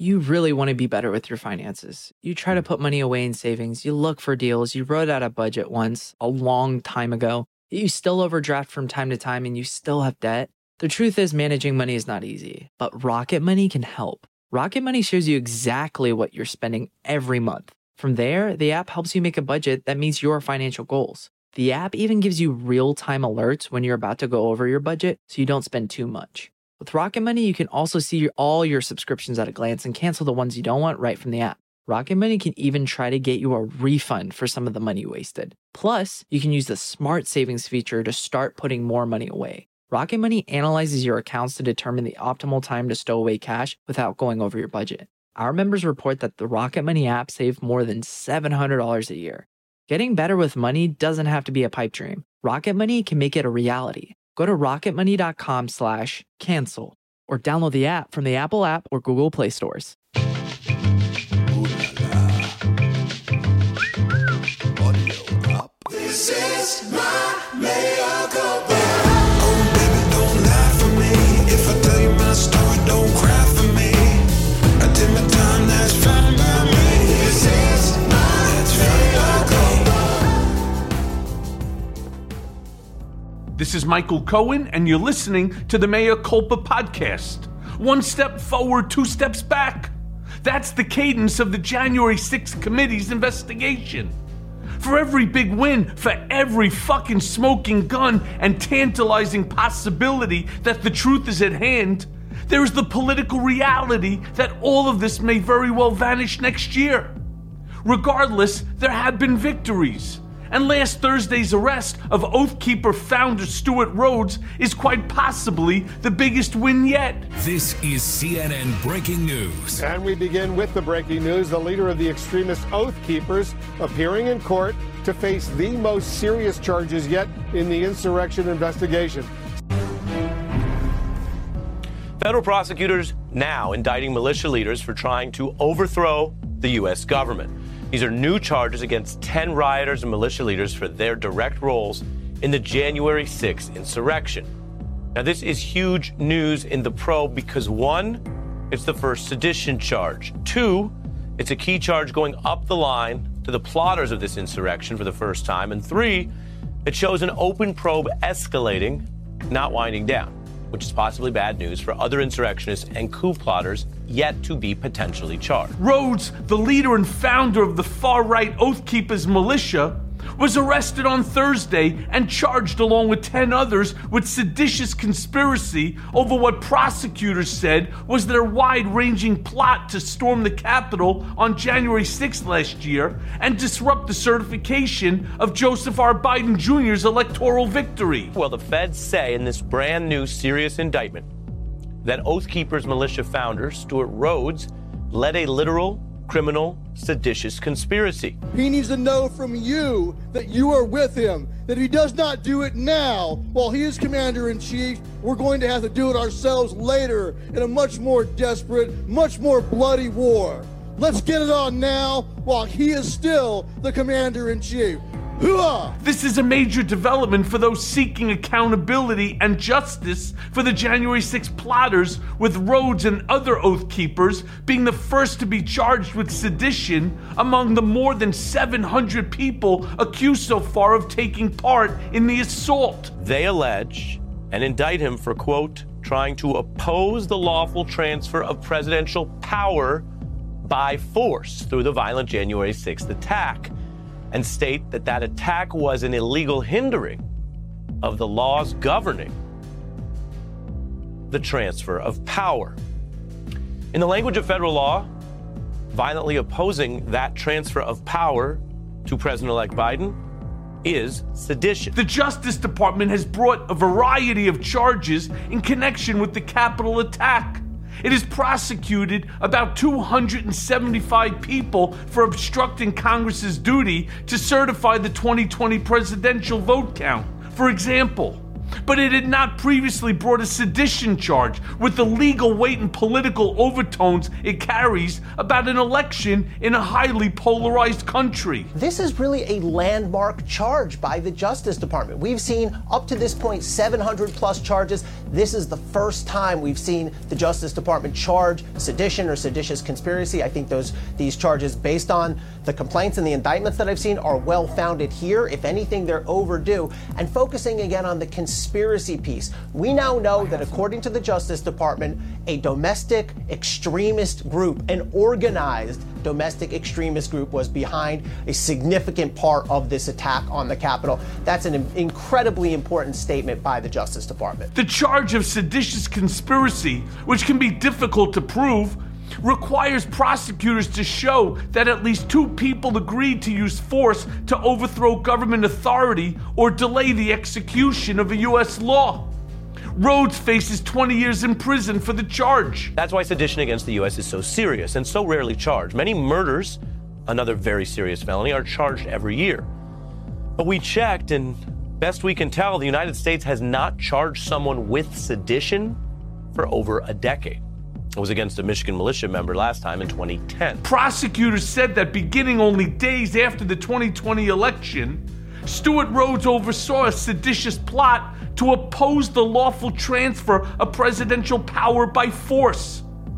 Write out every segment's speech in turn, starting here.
You really want to be better with your finances. You try to put money away in savings, you look for deals, you wrote out a budget once, a long time ago, you still overdraft from time to time and you still have debt. The truth is managing money is not easy, but Rocket Money can help. Rocket Money shows you exactly what you're spending every month. From there, the app helps you make a budget that meets your financial goals. The app even gives you real-time alerts when you're about to go over your budget so you don't spend too much. With Rocket Money, you can also see all your subscriptions at a glance and cancel the ones you don't want right from the app. Rocket Money can even try to get you a refund for some of the money you wasted. Plus, you can use the Smart Savings feature to start putting more money away. Rocket Money analyzes your accounts to determine the optimal time to stow away cash without going over your budget. Our members report that the Rocket Money app saved more than $700 a year. Getting better with money doesn't have to be a pipe dream. Rocket Money can make it a reality. Go to rocketmoney.com/cancel or download the app from the Apple app or Google Play stores. This is my mea culpa. Oh, baby, don't lie for me. If I tell you my story, don't cry for me. I did my time, that's fine by me. This is my mea culpa. This is Michael Cohen, and you're listening to the Mea Culpa podcast. One step forward, two steps back. That's the cadence of the January 6th committee's investigation. For every big win, for every fucking smoking gun and tantalizing possibility that the truth is at hand, there is the political reality that all of this may very well vanish next year. Regardless, there have been victories. And last Thursday's arrest of Oath Keeper founder Stewart Rhodes is quite possibly the biggest win yet. This is CNN Breaking News. And we begin with the breaking news. The leader of the extremist Oath Keepers appearing in court to face the most serious charges yet in the insurrection investigation. Federal prosecutors now indicting militia leaders for trying to overthrow the U.S. government. These are new charges against 10 rioters and militia leaders for their direct roles in the January 6th insurrection. Now, this is huge news in the probe because, one, it's the first sedition charge. Two, it's a key charge going up the line to the plotters of this insurrection for the first time. And three, it shows an open probe escalating, not winding down, which is possibly bad news for other insurrectionists and coup plotters yet to be potentially charged. Rhodes, the leader and founder of the far-right Oath Keepers militia, was arrested on Thursday and charged along with 10 others with seditious conspiracy over what prosecutors said was their wide-ranging plot to storm the Capitol on January 6th last year and disrupt the certification of Joseph R. Biden Jr.'s electoral victory. Well, the feds say in this brand new serious indictment that Oath Keepers militia founder Stewart Rhodes led a literal criminal seditious conspiracy. He needs to know from you that you are with him, that if he does not do it now while he is commander-in-chief, we're going to have to do it ourselves later in a much more desperate, much more bloody war. Let's get it on now while he is still the commander-in-chief. Hooah! This is a major development for those seeking accountability and justice for the January 6th plotters, with Rhodes and other Oath Keepers being the first to be charged with sedition among the more than 700 people accused so far of taking part in the assault. They allege and indict him for, quote, trying to oppose the lawful transfer of presidential power by force through the violent January 6th attack, and state that that attack was an illegal hindering of the laws governing the transfer of power. In the language of federal law, violently opposing that transfer of power to President-elect Biden is sedition. The Justice Department has brought a variety of charges in connection with the Capitol attack. It has prosecuted about 275 people for obstructing Congress's duty to certify the 2020 presidential vote count. For example, But it had not previously brought a sedition charge with the legal weight and political overtones it carries about an election in a highly polarized country. This is really a landmark charge by the Justice Department. We've seen up to this point 700 plus charges. This is the first time we've seen the Justice Department charge sedition or seditious conspiracy. I think these charges, based on the complaints and the indictments that I've seen, are well founded here. If anything, they're overdue. And focusing again on the conspiracy piece, we now know that according to the Justice Department, a domestic extremist group, an organized domestic extremist group, was behind a significant part of this attack on the Capitol. That's an incredibly important statement by the Justice Department. The charge of seditious conspiracy, which can be difficult to prove, requires prosecutors to show that at least two people agreed to use force to overthrow government authority or delay the execution of a U.S. law. Rhodes faces 20 years in prison for the charge. That's why sedition against the U.S. is so serious and so rarely charged. Many murders, another very serious felony, are charged every year. But we checked, and best we can tell, the United States has not charged someone with sedition for over a decade. It was against a Michigan militia member last time in 2010. Prosecutors said that beginning only days after the 2020 election, Stewart Rhodes oversaw a seditious plot to oppose the lawful transfer of presidential power by force.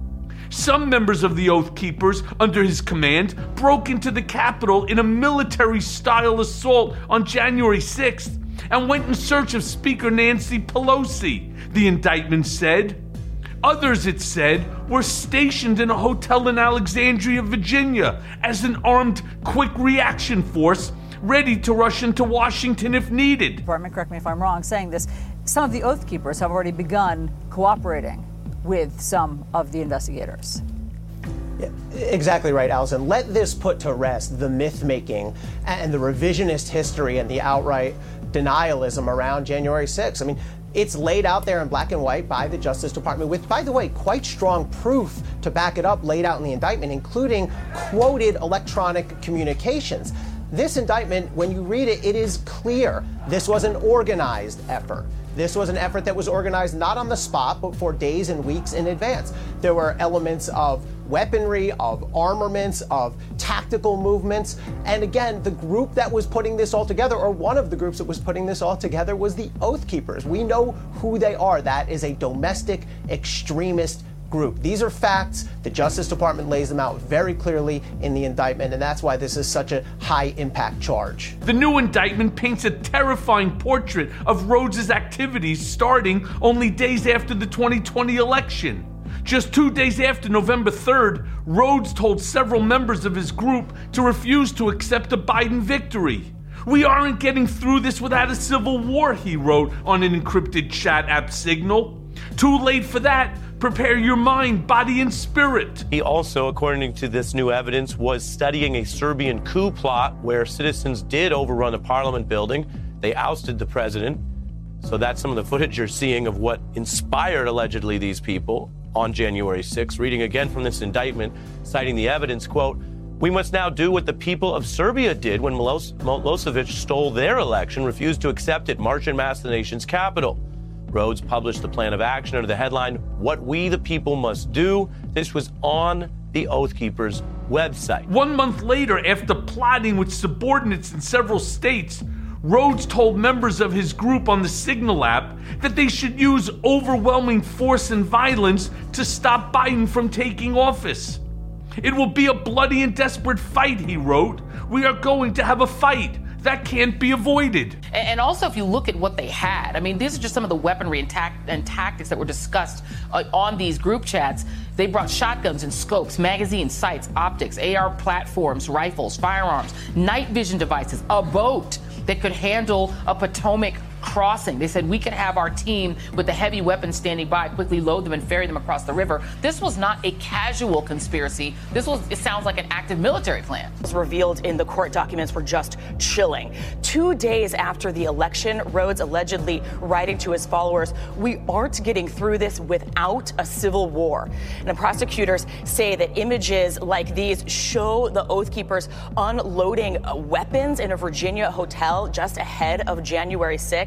Some members of the Oath Keepers under his command broke into the Capitol in a military-style assault on January 6th and went in search of Speaker Nancy Pelosi, the indictment said. Others, it said, were stationed in a hotel in Alexandria, Virginia, as an armed quick reaction force ready to rush into Washington if needed. Department, correct me if I'm wrong, saying this, some of the Oath Keepers have already begun cooperating with some of the investigators. Yeah, exactly right, Allison. Let this put to rest the myth-making and the revisionist history and the outright denialism around January 6th. I mean, it's laid out there in black and white by the Justice Department with, by the way, quite strong proof to back it up laid out in the indictment, including quoted electronic communications. This indictment, when you read it, it is clear this was an organized effort. This was an effort that was organized not on the spot, but for days and weeks in advance. There were elements of weaponry, of armaments, of tactical movements. And again, the group that was putting this all together, or one of the groups that was putting this all together, was the Oath Keepers. We know who they are. That is a domestic extremist group. These are facts. The Justice Department lays them out very clearly in the indictment, and that's why this is such a high-impact charge. The new indictment paints a terrifying portrait of Rhodes' activities starting only days after the 2020 election. Just 2 days after November 3rd, Rhodes told several members of his group to refuse to accept a Biden victory. "We aren't getting through this without a civil war," he wrote on an encrypted chat app Signal. "Too late for that. Prepare your mind, body, and spirit." He also, according to this new evidence, was studying a Serbian coup plot where citizens did overrun a parliament building. They ousted the president. So that's some of the footage you're seeing of what inspired, allegedly, these people on January 6th. Reading again from this indictment, citing the evidence, quote, "We must now do what the people of Serbia did when Milosevic stole their election, refused to accept it, march en masse to the nation's capital." Rhodes published the plan of action under the headline, "What We the People Must Do." This was on the Oath Keepers website. 1 month later, after plotting with subordinates in several states, Rhodes told members of his group on the Signal app that they should use overwhelming force and violence to stop Biden from taking office. "It will be a bloody and desperate fight," he wrote. "We are going to have a fight. That can't be avoided." And also, if you look at what they had, I mean, these are just some of the weaponry and tactics that were discussed on these group chats. They brought shotguns and scopes, magazines, sights, optics, AR platforms, rifles, firearms, night vision devices, a boat that could handle a Potomac crossing. They said we could have our team with the heavy weapons standing by, quickly load them and ferry them across the river. This was not a casual conspiracy. It sounds like an active military plan. Was revealed in the court documents were just chilling. 2 days after the election, Rhodes allegedly writing to his followers, "We aren't getting through this without a civil war." And the prosecutors say that images like these show the Oath Keepers unloading weapons in a Virginia hotel just ahead of January 6th.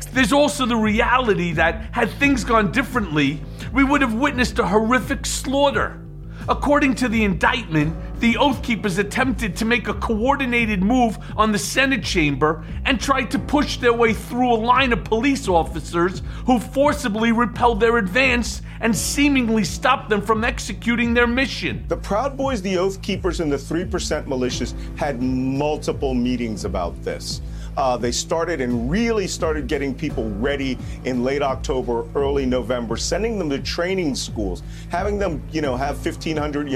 There's also the reality that, had things gone differently, we would have witnessed a horrific slaughter. According to the indictment, the Oath Keepers attempted to make a coordinated move on the Senate chamber and tried to push their way through a line of police officers who forcibly repelled their advance and seemingly stopped them from executing their mission. The Proud Boys, the Oath Keepers, and the 3% militias had multiple meetings about this. They started and really started getting people ready in late October, early November, sending them to training schools, having them, have 1,500,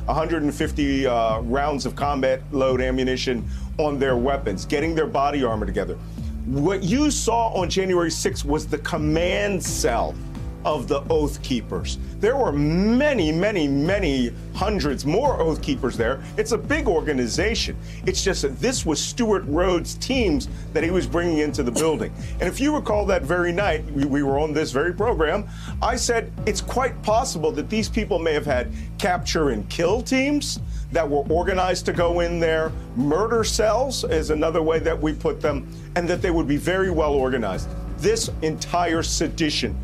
150 rounds of combat load ammunition on their weapons, getting their body armor together. What you saw on January 6th was the command cell of the Oath Keepers. There were many, many, many hundreds more Oath Keepers there. It's a big organization. It's just that this was Stuart Rhodes' teams that he was bringing into the building. And if you recall that very night, we were on this very program, I said it's quite possible that these people may have had capture and kill teams that were organized to go in there. Murder cells is another way that we put them, and that they would be very well organized. This entire sedition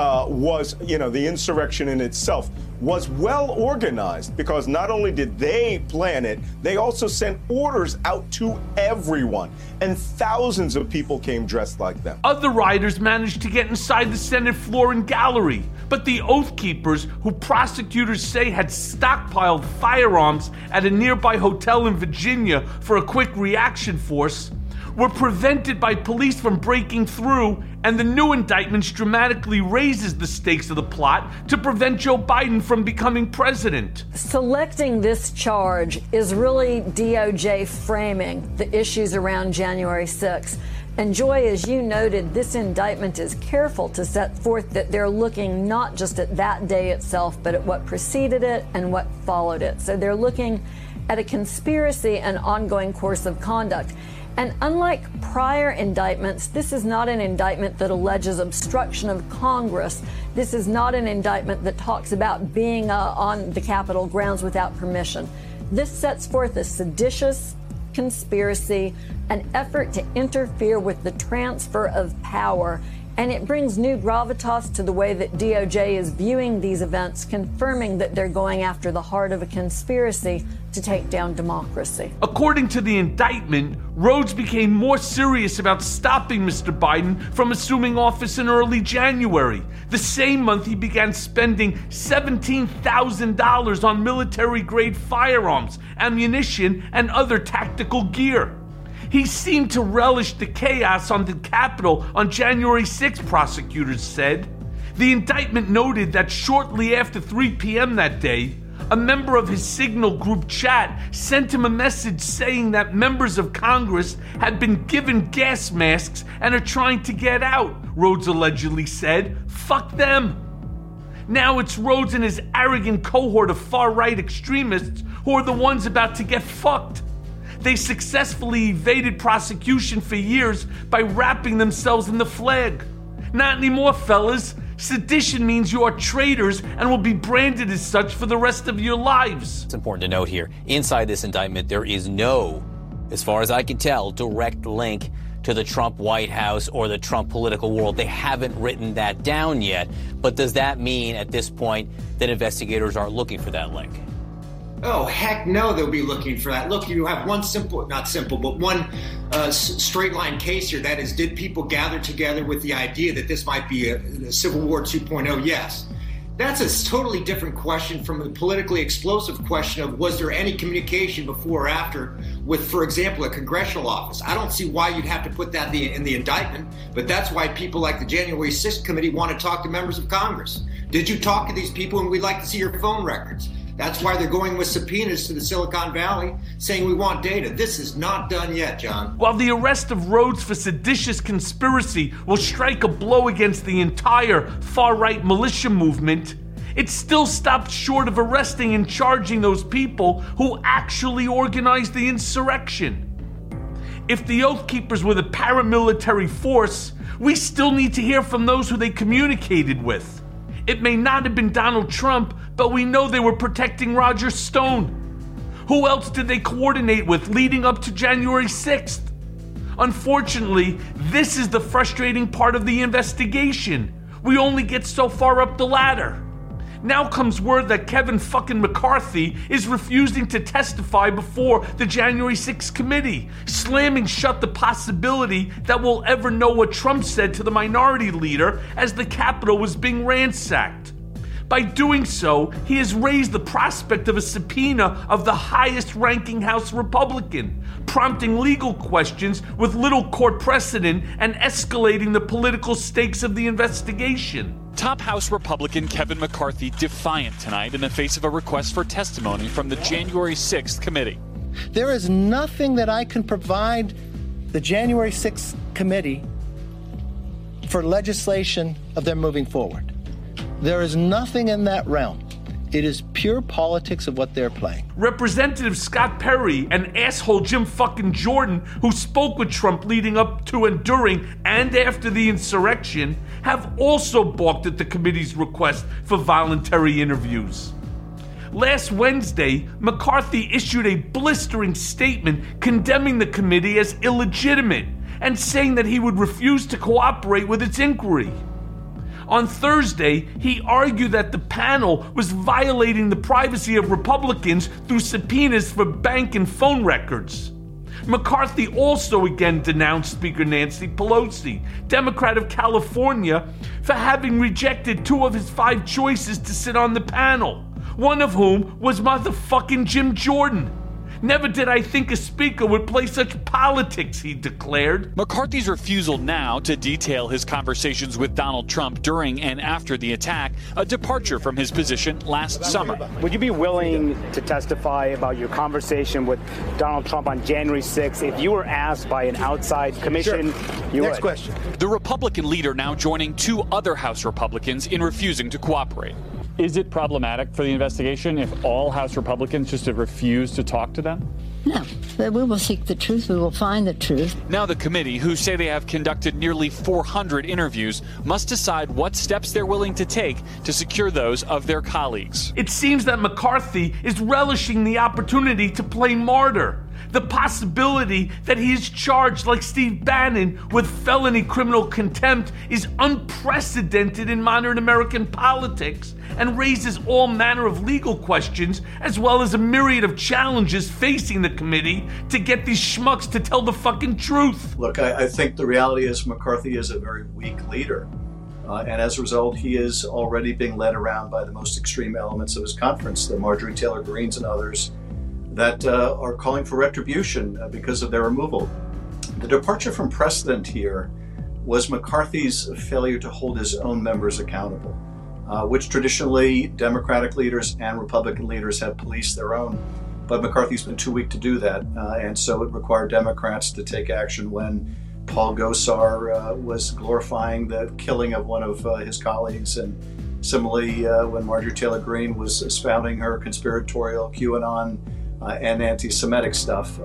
was, the insurrection in itself was well organized, because not only did they plan it, they also sent orders out to everyone, and thousands of people came dressed like them. Other rioters managed to get inside the Senate floor and gallery, but the Oath Keepers, who prosecutors say had stockpiled firearms at a nearby hotel in Virginia for a quick reaction force, were prevented by police from breaking through, and the new indictment dramatically raises the stakes of the plot to prevent Joe Biden from becoming president. Selecting this charge is really DOJ framing the issues around January 6th. And Joy, as you noted, this indictment is careful to set forth that they're looking not just at that day itself, but at what preceded it and what followed it. So they're looking at a conspiracy and ongoing course of conduct. And unlike prior indictments, this is not an indictment that alleges obstruction of Congress. This is not an indictment that talks about being on the Capitol grounds without permission. This sets forth a seditious conspiracy, an effort to interfere with the transfer of power, and it brings new gravitas to the way that DOJ is viewing these events, confirming that they're going after the heart of a conspiracy to take down democracy. According to the indictment, Rhodes became more serious about stopping Mr. Biden from assuming office in early January. The same month, he began spending $17,000 on military-grade firearms, ammunition, and other tactical gear. He seemed to relish the chaos on the Capitol on January 6th, prosecutors said. The indictment noted that shortly after 3 p.m. that day, a member of his Signal group chat sent him a message saying that members of Congress had been given gas masks and are trying to get out, Rhodes allegedly said. Fuck them. Now it's Rhodes and his arrogant cohort of far-right extremists who are the ones about to get fucked. They successfully evaded prosecution for years by wrapping themselves in the flag. Not anymore, fellas. Sedition means you are traitors and will be branded as such for the rest of your lives. It's important to note here, inside this indictment, there is no, as far as I can tell, direct link to the Trump White House or the Trump political world. They haven't written that down yet. But does that mean at this point that investigators aren't looking for that link? Oh, heck no, they'll be looking for that. Look, you have one straight line case here. That is, did people gather together with the idea that this might be a Civil War 2.0? Yes. That's a totally different question from the politically explosive question of was there any communication before or after with, for example, a congressional office. I don't see why you'd have to put that in the indictment, but that's why people like the January 6th committee want to talk to members of Congress. Did you talk to these people? And we'd like to see your phone records. That's why they're going with subpoenas to the Silicon Valley, saying we want data. This is not done yet, John. While the arrest of Rhodes for seditious conspiracy will strike a blow against the entire far-right militia movement, it still stopped short of arresting and charging those people who actually organized the insurrection. If the Oath Keepers were the paramilitary force, we still need to hear from those who they communicated with. It may not have been Donald Trump, but we know they were protecting Roger Stone. Who else did they coordinate with leading up to January 6th? Unfortunately, this is the frustrating part of the investigation. We only get so far up the ladder. Now comes word that Kevin fucking McCarthy is refusing to testify before the January 6th committee, slamming shut the possibility that we'll ever know what Trump said to the minority leader as the Capitol was being ransacked. By doing so, he has raised the prospect of a subpoena of the highest-ranking House Republican, prompting legal questions with little court precedent and escalating the political stakes of the investigation. Top House Republican Kevin McCarthy defiant tonight in the face of a request for testimony from the January 6th committee. There is nothing that I can provide the January 6th committee for legislation of them moving forward. There is nothing in that realm. It is pure politics of what they're playing. Representative Scott Perry and asshole Jim fucking Jordan, who spoke with Trump leading up to and during and after the insurrection, have also balked at the committee's request for voluntary interviews. Last Wednesday, McCarthy issued a blistering statement condemning the committee as illegitimate and saying that he would refuse to cooperate with its inquiry. On Thursday, he argued that the panel was violating the privacy of Republicans through subpoenas for bank and phone records. McCarthy also again denounced Speaker Nancy Pelosi, Democrat of California, for having rejected 2 of his 5 choices to sit on the panel, one of whom was motherfucking Jim Jordan. Never did I think a speaker would play such politics, he declared. McCarthy's refusal now to detail his conversations with Donald Trump during and after the attack, a departure from his position last summer. Would you be willing to testify about your conversation with Donald Trump on January 6th if you were asked by an outside commission? Sure. You Next would. question. The Republican leader now joining 2 other House Republicans in refusing to cooperate. Is it problematic for the investigation if all House Republicans just refuse to talk to them? No, we will seek the truth. We will find the truth. Now the committee, who say they have conducted nearly 400 interviews, must decide what steps they're willing to take to secure those of their colleagues. It seems that McCarthy is relishing the opportunity to play martyr. The possibility that he is charged like Steve Bannon with felony criminal contempt is unprecedented in modern American politics and raises all manner of legal questions as well as a myriad of challenges facing the committee to get these schmucks to tell the fucking truth. Look, I think the reality is McCarthy is a very weak leader. And as a result, he is already being led around by the most extreme elements of his conference, the Marjorie Taylor Greens and others, that are calling for retribution because of their removal. The departure from precedent here was McCarthy's failure to hold his own members accountable, which traditionally Democratic leaders and Republican leaders have policed their own. But McCarthy's been too weak to do that, and so it required Democrats to take action when Paul Gosar was glorifying the killing of one of his colleagues, and similarly when Marjorie Taylor Greene was spouting her conspiratorial QAnon and anti-Semitic stuff.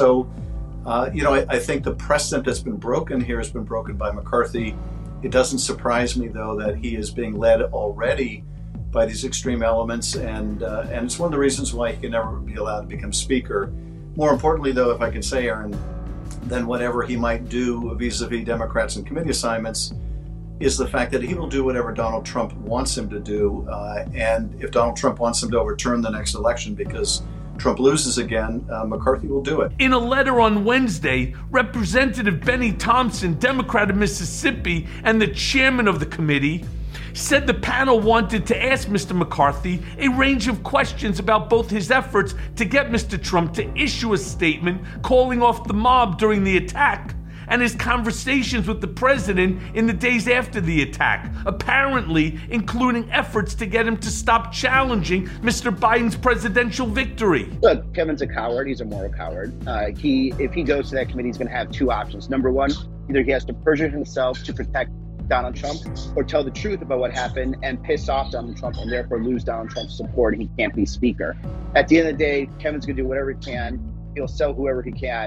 I think the precedent that's been broken here has been broken by McCarthy. It doesn't surprise me, though, that he is being led already by these extreme elements, and it's one of the reasons why he can never be allowed to become Speaker. More importantly, though, if I can say, Aaron, than whatever he might do vis-a-vis Democrats and committee assignments, is the fact that he will do whatever Donald Trump wants him to do, and if Donald Trump wants him to overturn the next election because Trump loses again, McCarthy will do it. In a letter on Wednesday, Representative Benny Thompson, Democrat of Mississippi, and the chairman of the committee, said the panel wanted to ask Mr. McCarthy a range of questions about both his efforts to get Mr. Trump to issue a statement calling off the mob during the attack, and his conversations with the president in the days after the attack, apparently including efforts to get him to stop challenging Mr. Biden's presidential victory. Look, Kevin's a coward. He's a moral coward. If he goes to that committee, he's going to have 2 options. Number one, either he has to perjure himself to protect Donald Trump or tell the truth about what happened and piss off Donald Trump and therefore lose Donald Trump's support. He can't be Speaker. At the end of the day, Kevin's going to do whatever he can. He'll sell whoever he can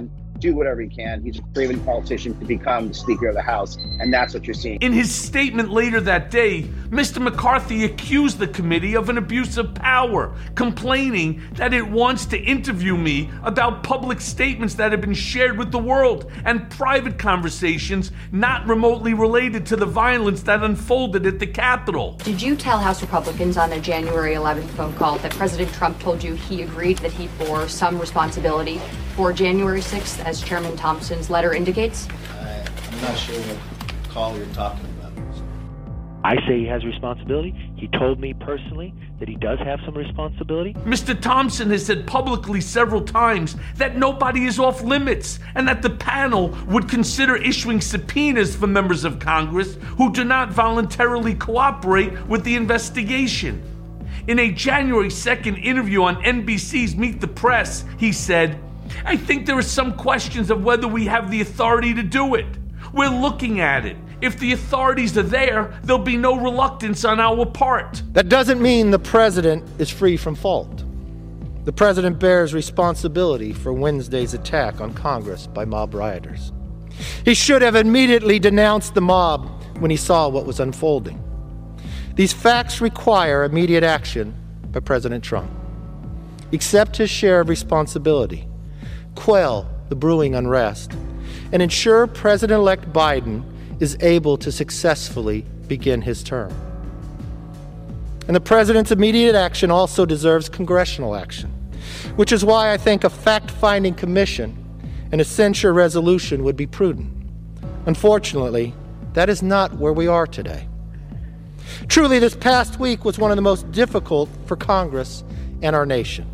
do whatever he can. He's a craven politician to become the Speaker of the House, and that's what you're seeing. In his statement later that day, Mr. McCarthy accused the committee of an abuse of power, complaining that it wants to interview me about public statements that have been shared with the world and private conversations not remotely related to the violence that unfolded at the Capitol. Did you tell House Republicans on a January 11th phone call that President Trump told you he agreed that he bore some responsibility for January 6th, as Chairman Thompson's letter indicates? I'm not sure what call you're talking about. I say he has responsibility. He told me personally that he does have some responsibility. Mr. Thompson has said publicly several times that nobody is off limits and that the panel would consider issuing subpoenas for members of Congress who do not voluntarily cooperate with the investigation. In a January 2nd interview on NBC's Meet the Press, he said, "I think there are some questions of whether we have the authority to do it. We're looking at it. If the authorities are there, there'll be no reluctance on our part." That doesn't mean the president is free from fault. The president bears responsibility for Wednesday's attack on Congress by mob rioters. He should have immediately denounced the mob when he saw what was unfolding. These facts require immediate action by President Trump. Accept his share of responsibility, quell the brewing unrest, and ensure President-elect Biden is able to successfully begin his term. And the president's immediate action also deserves congressional action, which is why I think a fact-finding commission and a censure resolution would be prudent. Unfortunately, that is not where we are today. Truly, this past week was one of the most difficult for Congress and our nation.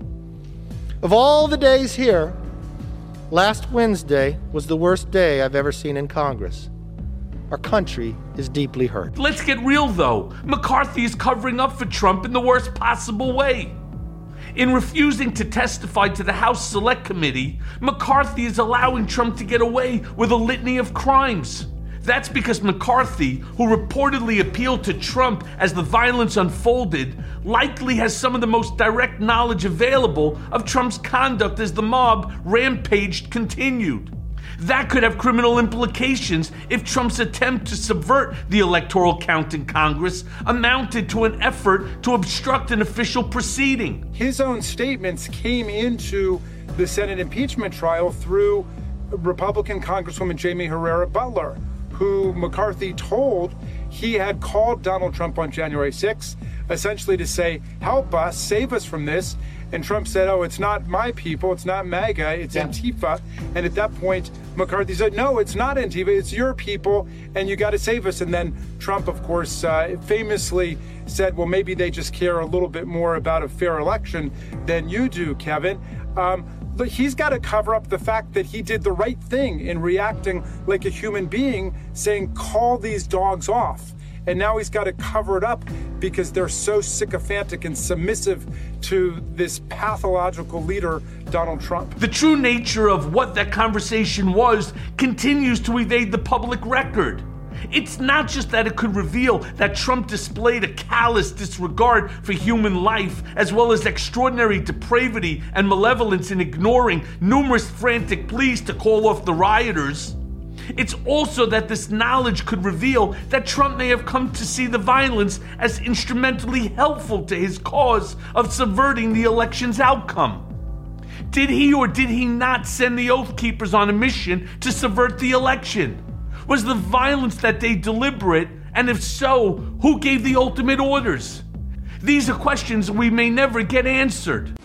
Of all the days here, last Wednesday was the worst day I've ever seen in Congress. Our country is deeply hurt. Let's get real, though. McCarthy is covering up for Trump in the worst possible way. In refusing to testify to the House Select Committee, McCarthy is allowing Trump to get away with a litany of crimes. That's because McCarthy, who reportedly appealed to Trump as the violence unfolded, likely has some of the most direct knowledge available of Trump's conduct as the mob rampaged continued. That could have criminal implications if Trump's attempt to subvert the electoral count in Congress amounted to an effort to obstruct an official proceeding. His own statements came into the Senate impeachment trial through Republican Congresswoman Jamie Herrera Butler, who McCarthy told he had called Donald Trump on January 6th, essentially to say, help us, save us from this. And Trump said, oh, it's not my people, it's not MAGA, it's Antifa. And at that point, McCarthy said, no, it's not Antifa, it's your people, and you got to save us. And then Trump, of course, famously said, well, maybe they just care a little bit more about a fair election than you do, Kevin. But he's got to cover up the fact that he did the right thing in reacting like a human being, saying, call these dogs off. And now he's got to cover it up because they're so sycophantic and submissive to this pathological leader, Donald Trump. The true nature of what that conversation was continues to evade the public record. It's not just that it could reveal that Trump displayed a callous disregard for human life, as well as extraordinary depravity and malevolence in ignoring numerous frantic pleas to call off the rioters. It's also that this knowledge could reveal that Trump may have come to see the violence as instrumentally helpful to his cause of subverting the election's outcome. Did he or did he not send the Oath Keepers on a mission to subvert the election? Was the violence that day deliberate? And if so, who gave the ultimate orders? These are questions we may never get answered.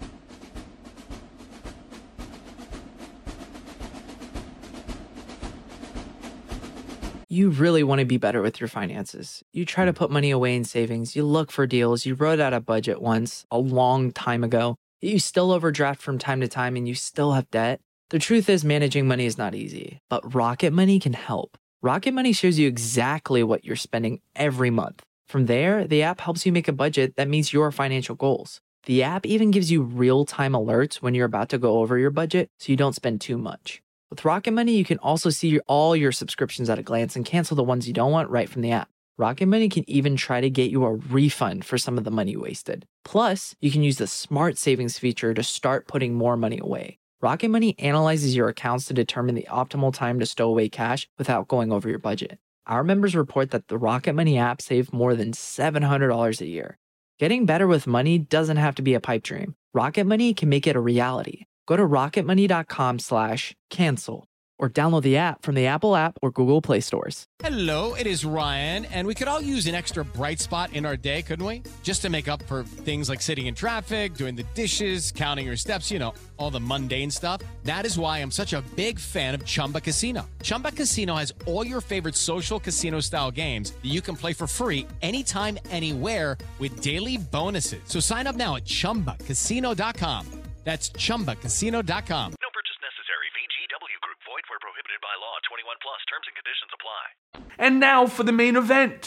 You really want to be better with your finances. You try to put money away in savings. You look for deals. You wrote out a budget once, a long time ago. You still overdraft from time to time and you still have debt. The truth is, managing money is not easy, but Rocket Money can help. Rocket Money shows you exactly what you're spending every month. From there, the app helps you make a budget that meets your financial goals. The app even gives you real-time alerts when you're about to go over your budget so you don't spend too much. With Rocket Money, you can also see all your subscriptions at a glance and cancel the ones you don't want right from the app. Rocket Money can even try to get you a refund for some of the money wasted. Plus, you can use the Smart Savings feature to start putting more money away. Rocket Money analyzes your accounts to determine the optimal time to stow away cash without going over your budget. Our members report that the Rocket Money app saved more than $700 a year. Getting better with money doesn't have to be a pipe dream. Rocket Money can make it a reality. Go to rocketmoney.com/cancel or download the app from the Apple app or Google Play stores. Hello, it is Ryan, and we could all use an extra bright spot in our day, couldn't we? Just to make up for things like sitting in traffic, doing the dishes, counting your steps, all the mundane stuff. That is why I'm such a big fan of Chumba Casino. Chumba Casino has all your favorite social casino-style games that you can play for free anytime, anywhere with daily bonuses. So sign up now at ChumbaCasino.com. That's ChumbaCasino.com. No purchase necessary. VGW Group. Void where prohibited by law. 21 plus. Terms and conditions apply. And now for the main event.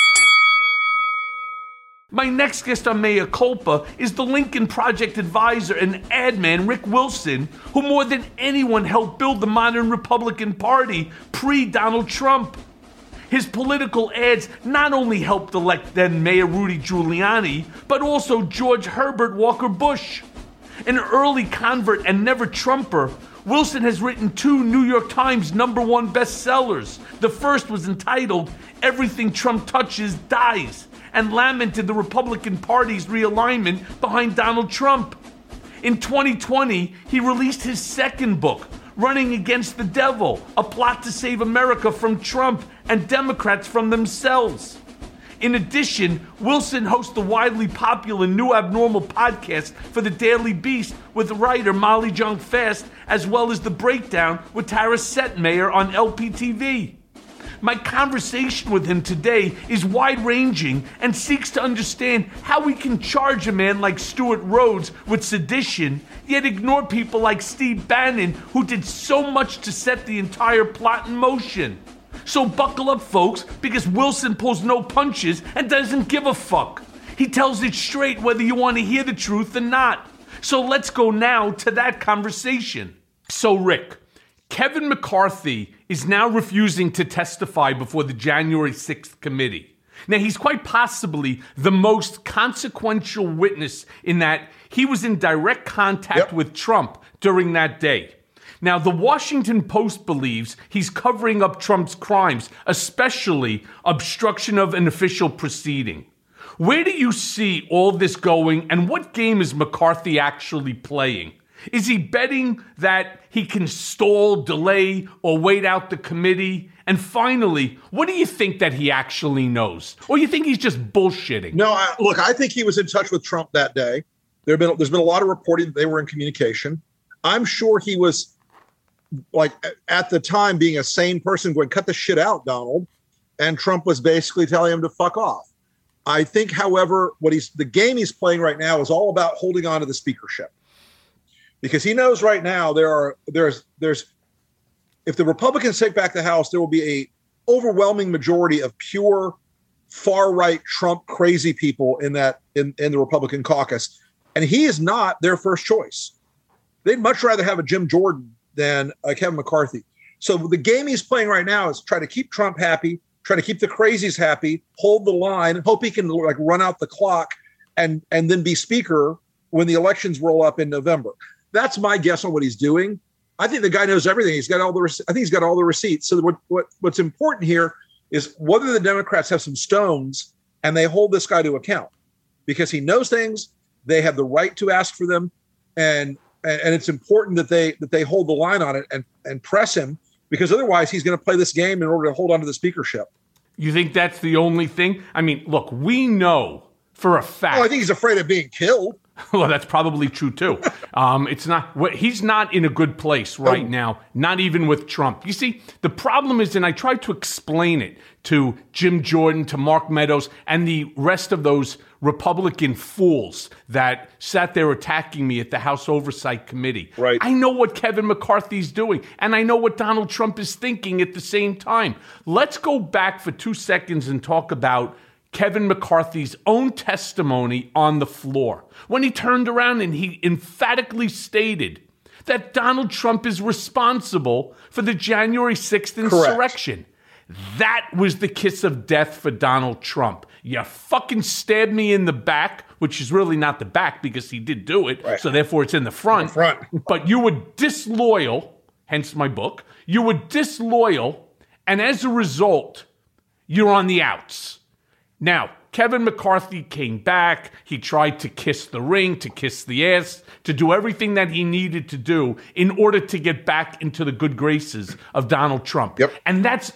My next guest on Mea Culpa is the Lincoln Project advisor and ad man Rick Wilson, who more than anyone helped build the modern Republican Party pre-Donald Trump. His political ads not only helped elect then Mayor Rudy Giuliani, but also George Herbert Walker Bush. An early convert and never Trumper, Wilson has written 2 New York Times #1 bestsellers. The first was entitled Everything Trump Touches Dies, and lamented the Republican Party's realignment behind Donald Trump. In 2020, he released his second book, Running Against the Devil, a plot to save America from Trump and Democrats from themselves. In addition, Wilson hosts the widely popular New Abnormal podcast for the Daily Beast with writer Molly Jong-Fast, as well as The Breakdown with Tara Setmayer on LPTV. My conversation with him today is wide-ranging and seeks to understand how we can charge a man like Stewart Rhodes with sedition, yet ignore people like Steve Bannon, who did so much to set the entire plot in motion. So buckle up, folks, because Wilson pulls no punches and doesn't give a fuck. He tells it straight whether you want to hear the truth or not. So let's go now to that conversation. So Rick, Kevin McCarthy is now refusing to testify before the January 6th committee. Now, he's quite possibly the most consequential witness in that he was in direct contact with Trump during that day. Now, the Washington Post believes he's covering up Trump's crimes, especially obstruction of an official proceeding. Where do you see all this going, and what game is McCarthy actually playing? Is he betting that he can stall, delay, or wait out the committee? And finally, what do you think that he actually knows? Or you think he's just bullshitting? No, look, I think he was in touch with Trump that day. There's been a lot of reporting that they were in communication. I'm sure he was, like, at the time, being a sane person going, cut the shit out, Donald. And Trump was basically telling him to fuck off. I think, however, the game he's playing right now is all about holding on to the speakership. Because he knows right now there's if the Republicans take back the House, there will be a overwhelming majority of pure far-right Trump crazy people in the Republican caucus. And he is not their first choice. They'd much rather have a Jim Jordan than a Kevin McCarthy. So the game he's playing right now is try to keep Trump happy, try to keep the crazies happy, hold the line, hope he can run out the clock and then be speaker when the elections roll up in November. That's my guess on what he's doing. I think the guy knows everything. I think he's got all the receipts. So what's important here is whether the Democrats have some stones and they hold this guy to account, because he knows things. They have the right to ask for them, and it's important that they hold the line on it and press him, because otherwise he's going to play this game in order to hold on to the speakership. You think that's the only thing? I mean, look, we know for a fact. I think he's afraid of being killed. Well, that's probably true, too. He's not in a good place right now, not even with Trump. You see, the problem is, and I tried to explain it to Jim Jordan, to Mark Meadows, and the rest of those Republican fools that sat there attacking me at the House Oversight Committee. Right. I know what Kevin McCarthy's doing, and I know what Donald Trump is thinking at the same time. Let's go back for 2 seconds and talk about Kevin McCarthy's own testimony on the floor, when he turned around and he emphatically stated that Donald Trump is responsible for the January 6th insurrection. Correct. That was the kiss of death for Donald Trump. You fucking stabbed me in the back which is really not the back because he did do it. Right. So therefore it's in the front. But you were disloyal, hence my book. You were disloyal, and as a result, you're on the outs. Now, Kevin McCarthy came back. He tried to kiss the ring, to kiss the ass, to do everything that he needed to do in order to get back into the good graces of Donald Trump. Yep. And that's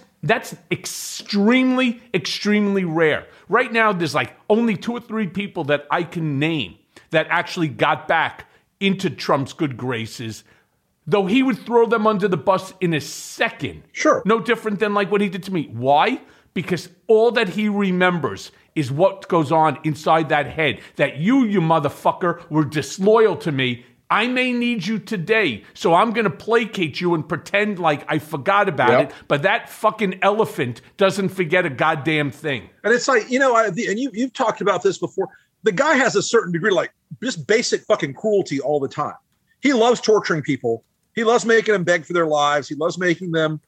extremely, extremely rare. Right now, there's like only 2 or 3 people that I can name that actually got back into Trump's good graces, though he would throw them under the bus in a second. Sure. No different than like what he did to me. Why? Because all that he remembers is what goes on inside that head. That you motherfucker, were disloyal to me. I may need you today, so I'm going to placate you and pretend like I forgot about it. But that fucking elephant doesn't forget a goddamn thing. And it's like, and you've talked about this before. The guy has a certain degree, like just basic fucking cruelty all the time. He loves torturing people. He loves making them beg for their lives. He loves making them,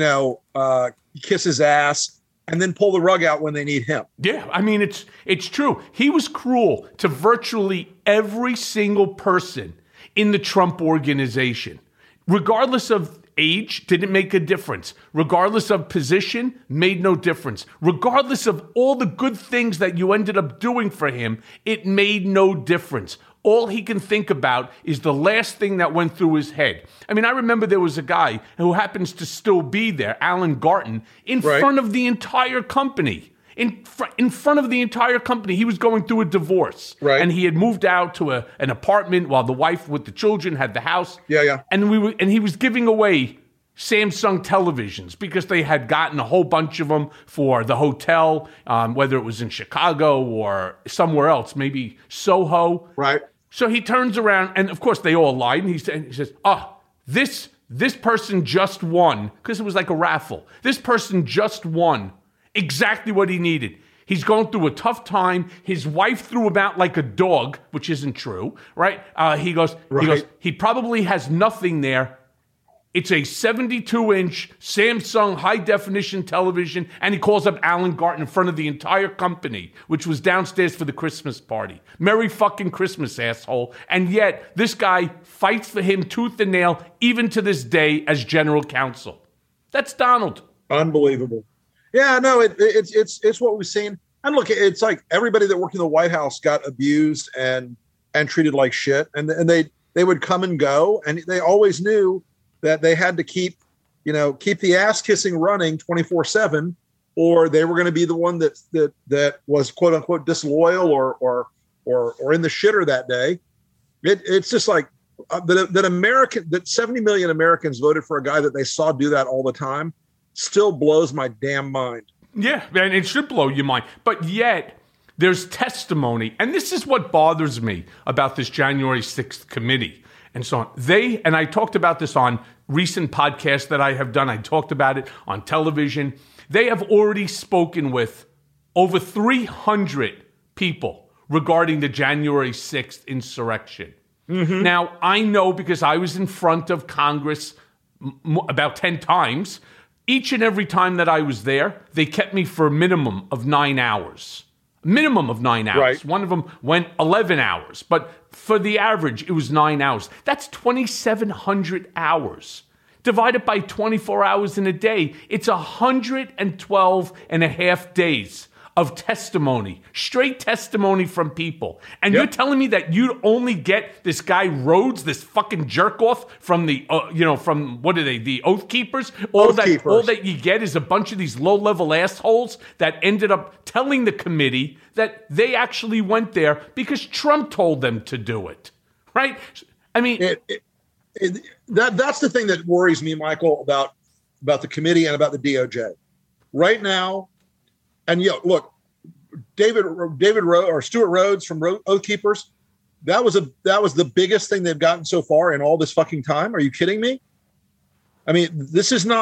kiss his ass and then pull the rug out when they need him. Yeah, I mean, it's true. He was cruel to virtually every single person in the Trump organization. Regardless of age, didn't make a difference. Regardless of position, made no difference. Regardless of all the good things that you ended up doing for him, it made no difference. All he can think about is the last thing that went through his head. I mean, I remember there was a guy who happens to still be there, Alan Garten, in front of the entire company. In front of the entire company. He was going through a divorce. Right. And he had moved out to an apartment while the wife with the children had the house. Yeah. And he was giving away Samsung televisions because they had gotten a whole bunch of them for the hotel, whether it was in Chicago or somewhere else, maybe Soho. Right. So he turns around, and of course they all lied, and he says, this person just won, because it was like a raffle. This person just won exactly what he needed. He's going through a tough time. His wife threw him out like a dog, which isn't true, right? He goes, he probably has nothing there. It's a 72-inch Samsung high-definition television, and he calls up Alan Garten in front of the entire company, which was downstairs for the Christmas party. Merry fucking Christmas, asshole. And yet, this guy fights for him tooth and nail, even to this day, as general counsel. That's Donald. Unbelievable. Yeah, no, it's what we've seen. And look, it's like everybody that worked in the White House got abused and treated like shit, and they would come and go, and they always knew that they had to keep the ass kissing running 24/7, or they were going to be the one that was quote unquote disloyal or in the shitter that day. It's just like that 70 million Americans voted for a guy that they saw do that all the time. Still blows my damn mind. Yeah, and it should blow your mind. But yet, there's testimony, and this is what bothers me about this January 6th committee and so on. And I talked about this on recent podcasts that I have done. I talked about it on television. They have already spoken with over 300 people regarding the January 6th insurrection. Mm-hmm. Now, I know because I was in front of Congress about 10 times. Each and every time that I was there, they kept me for a minimum of 9 hours. Minimum of 9 hours. Right. One of them went 11 hours. But for the average, it was 9 hours. That's 2,700 hours. Divided by 24 hours in a day, it's 112 and a half days of testimony, straight testimony from people. And you're telling me that you only get this guy Rhodes, this fucking jerk off from the, from what are they, the Oath Keepers? All that you get is a bunch of these low-level assholes that ended up telling the committee that they actually went there because Trump told them to do it, right? I mean... That's the thing that worries me, Michael, about the committee and about the DOJ. Right now, and look, David or Stuart Rhodes from Oath Keepers, that was the biggest thing they've gotten so far in all this fucking time. Are you kidding me? I mean, this is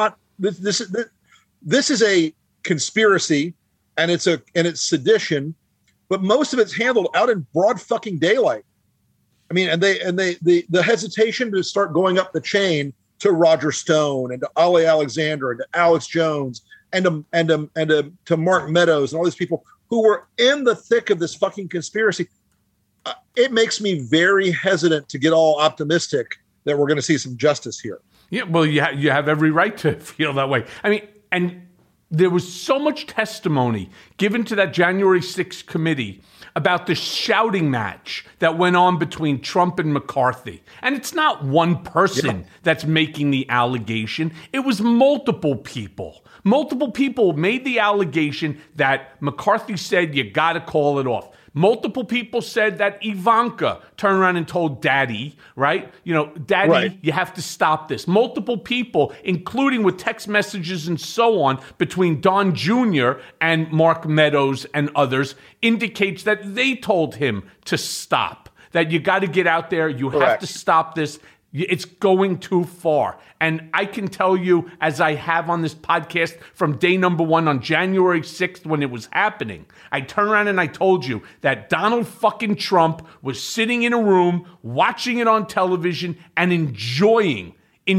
a conspiracy, and it's sedition, but most of it's handled out in broad fucking daylight. I mean, and the hesitation to start going up the chain to Roger Stone and to Ali Alexander and to Alex Jones and to Mark Meadows and all these people who were in the thick of this fucking conspiracy. it makes me very hesitant to get all optimistic that we're going to see some justice here. Yeah, well, you have every right to feel that way. I mean, and there was so much testimony given to that January 6th committee about the shouting match that went on between Trump and McCarthy. And it's not one person that's making the allegation. It was multiple people. Multiple people made the allegation that McCarthy said, you got to call it off. Multiple people said that Ivanka turned around and told Daddy, right? You know, Daddy, you have to stop this. Multiple people, including with text messages and so on, between Don Jr. and Mark Meadows and others, indicates that they told him to stop, that you got to get out there, you have to stop this. It's going too far. And I can tell you, as I have on this podcast from day number one on January 6th when it was happening, I turned around and I told you that Donald fucking Trump was sitting in a room, watching it on television and enjoying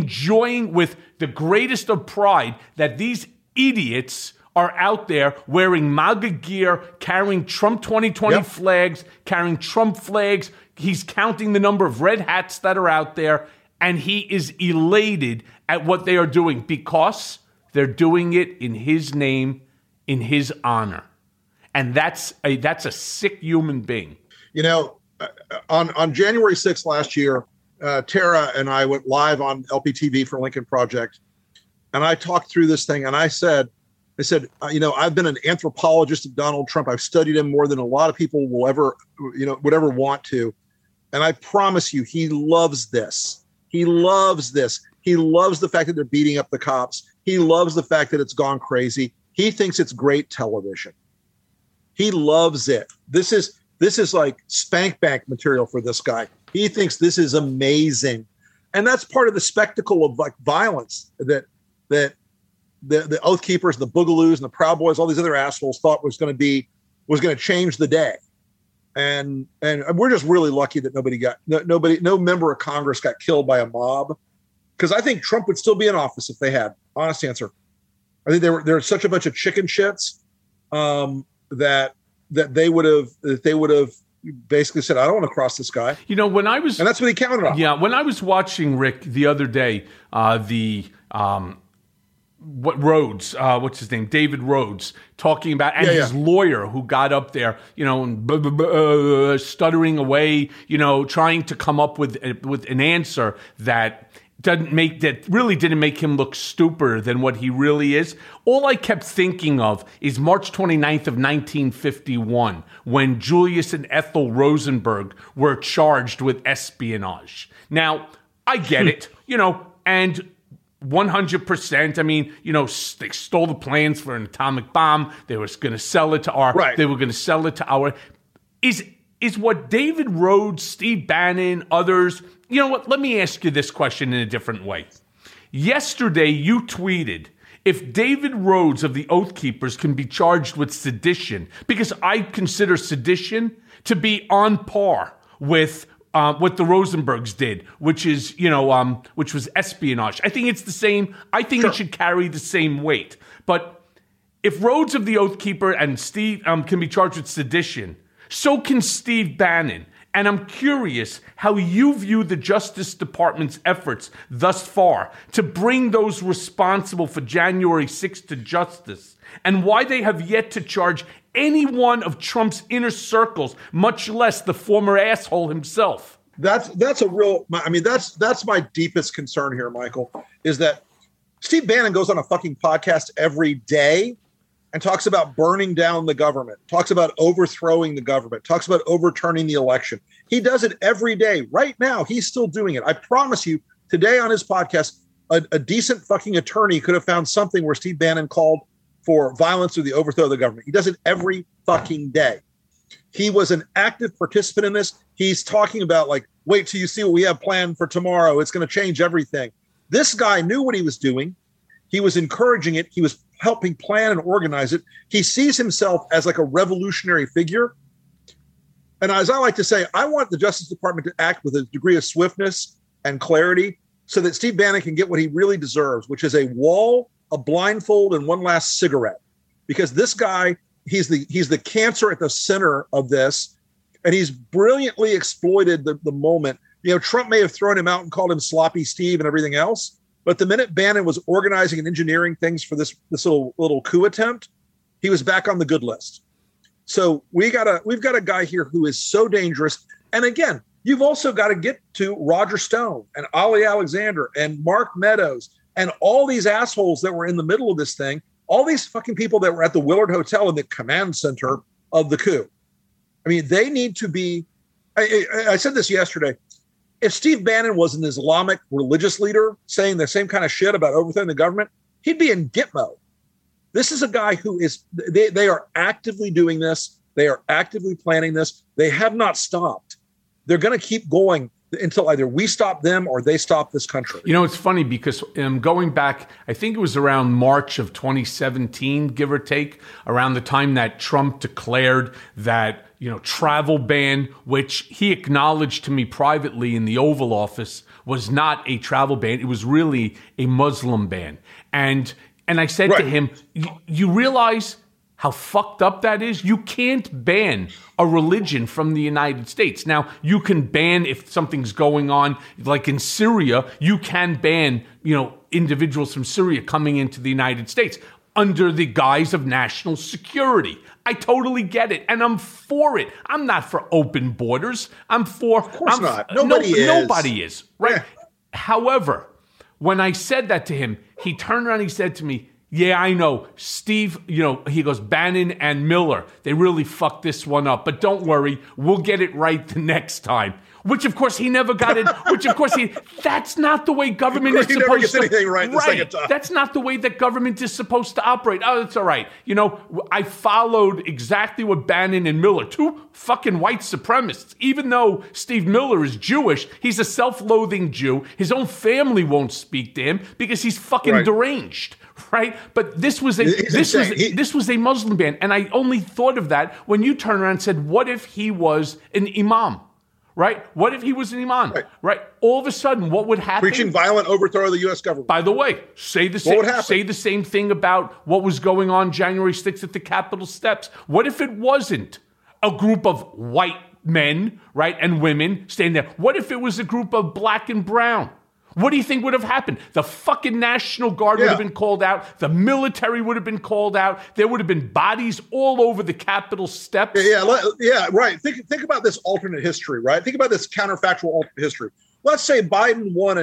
with the greatest of pride that these idiots are out there wearing MAGA gear, carrying Trump 2020 flags, carrying Trump flags. He's counting the number of red hats that are out there, and he is elated at what they are doing because they're doing it in his name, in his honor. And that's a sick human being. You know, on January 6th last year, Tara and I went live on LPTV for Lincoln Project, and I talked through this thing, and I said, you know, I've been an anthropologist of Donald Trump. I've studied him more than a lot of people will ever, would ever want to. And I promise you, he loves this. He loves this. He loves the fact that they're beating up the cops. He loves the fact that it's gone crazy. He thinks it's great television. He loves it. This is like spank bank material for this guy. He thinks this is amazing. And that's part of the spectacle of like violence that the Oath Keepers, the Boogaloos, and the Proud Boys, all these other assholes thought was going to change the day. And we're just really lucky that no member of Congress got killed by a mob, because I think Trump would still be in office if they had. Honest answer. I think they're such a bunch of chicken shits that they would have basically said, I don't want to cross this guy. You know, and that's what he counted on. Yeah, when I was watching Rick the other day, Rhodes, what's his name? David Rhodes, talking about, and his lawyer who got up there, you know, and stuttering away, you know, trying to come up with an answer that really didn't make him look stupider than what he really is. All I kept thinking of is March 29th of 1951, when Julius and Ethel Rosenberg were charged with espionage. Now, I get it, you know, and 100%. I mean, you know, they stole the plans for an atomic bomb. They were going to sell it to They were going to sell it to our. Is what David Rhodes, Steve Bannon, others. You know what? Let me ask you this question in a different way. Yesterday, you tweeted, if David Rhodes of the Oath Keepers can be charged with sedition, because I consider sedition to be on par with what the Rosenbergs did, which is, which was espionage. I think it's the same. I think it should carry the same weight. But if Rhodes of the Oath Keeper and Steve can be charged with sedition, so can Steve Bannon. And I'm curious how you view the Justice Department's efforts thus far to bring those responsible for January 6th to justice, and why they have yet to charge any one of Trump's inner circles, much less the former asshole himself. That's my deepest concern here, Michael, is that Steve Bannon goes on a fucking podcast every day and talks about burning down the government, talks about overthrowing the government, talks about overturning the election. He does it every day. Right now, he's still doing it. I promise you, today on his podcast, a decent fucking attorney could have found something where Steve Bannon called for violence or the overthrow of the government. He does it every fucking day. He was an active participant in this. He's talking about, like, wait till you see what we have planned for tomorrow. It's going to change everything. This guy knew what he was doing. He was encouraging it. He was helping plan and organize it. He sees himself as like a revolutionary figure. And as I like to say, I want the Justice Department to act with a degree of swiftness and clarity so that Steve Bannon can get what he really deserves, which is a wall, a blindfold, and one last cigarette. Because this guy, he's the cancer at the center of this. And he's brilliantly exploited the moment. You know, Trump may have thrown him out and called him Sloppy Steve and everything else, but the minute Bannon was organizing and engineering things for this little coup attempt, he was back on the good list. So we've got a guy here who is so dangerous. And again, you've also got to get to Roger Stone and Ali Alexander and Mark Meadows and all these assholes that were in the middle of this thing, all these fucking people that were at the Willard Hotel in the command center of the coup. I mean, they need to be, I said this yesterday, if Steve Bannon was an Islamic religious leader saying the same kind of shit about overthrowing the government, he'd be in Gitmo. This is a guy who is, they are actively doing this. They are actively planning this. They have not stopped. They're going to keep going until either we stop them or they stop this country. You know, it's funny because going back, I think it was around March of 2017, give or take, around the time that Trump declared that, you know, travel ban, which he acknowledged to me privately in the Oval Office was not a travel ban. It was really a Muslim ban. And I said to him, you realize how fucked up that is? You can't ban a religion from the United States. Now, you can ban if something's going on, like in Syria, you can ban, you know, individuals from Syria coming into the United States under the guise of national security. I totally get it, and I'm for it. I'm not for open borders. I'm for... Of course not. Nobody is. Nobody is, right? Yeah. However, when I said that to him, he turned around and he said to me, yeah, I know. Steve, you know, he goes, Bannon and Miller, they really fucked this one up. But don't worry, we'll get it right the next time. Which, of course, he never got it. Which, of course, that's not the way government is supposed to. He never gets anything right the second time. That's not the way that government is supposed to operate. Oh, that's all right. You know, I followed exactly what Bannon and Miller, two fucking white supremacists. Even though Steve Miller is Jewish, he's a self-loathing Jew. His own family won't speak to him because he's fucking deranged. Right, but this was a Muslim ban, and I only thought of that when you turned around and said, "What if he was an imam?" Right? What if he was an imam? Right? All of a sudden, what would happen? Preaching violent overthrow of the U.S. government. By the way, say the same thing about what was going on January 6th at the Capitol steps. What if it wasn't a group of white men, right, and women standing there? What if it was a group of black and brown? What do you think would have happened? The fucking National Guard would have been called out. The military would have been called out. There would have been bodies all over the Capitol steps. Yeah, right. Think about this alternate history, right? Think about this counterfactual alternate history. Let's say Biden won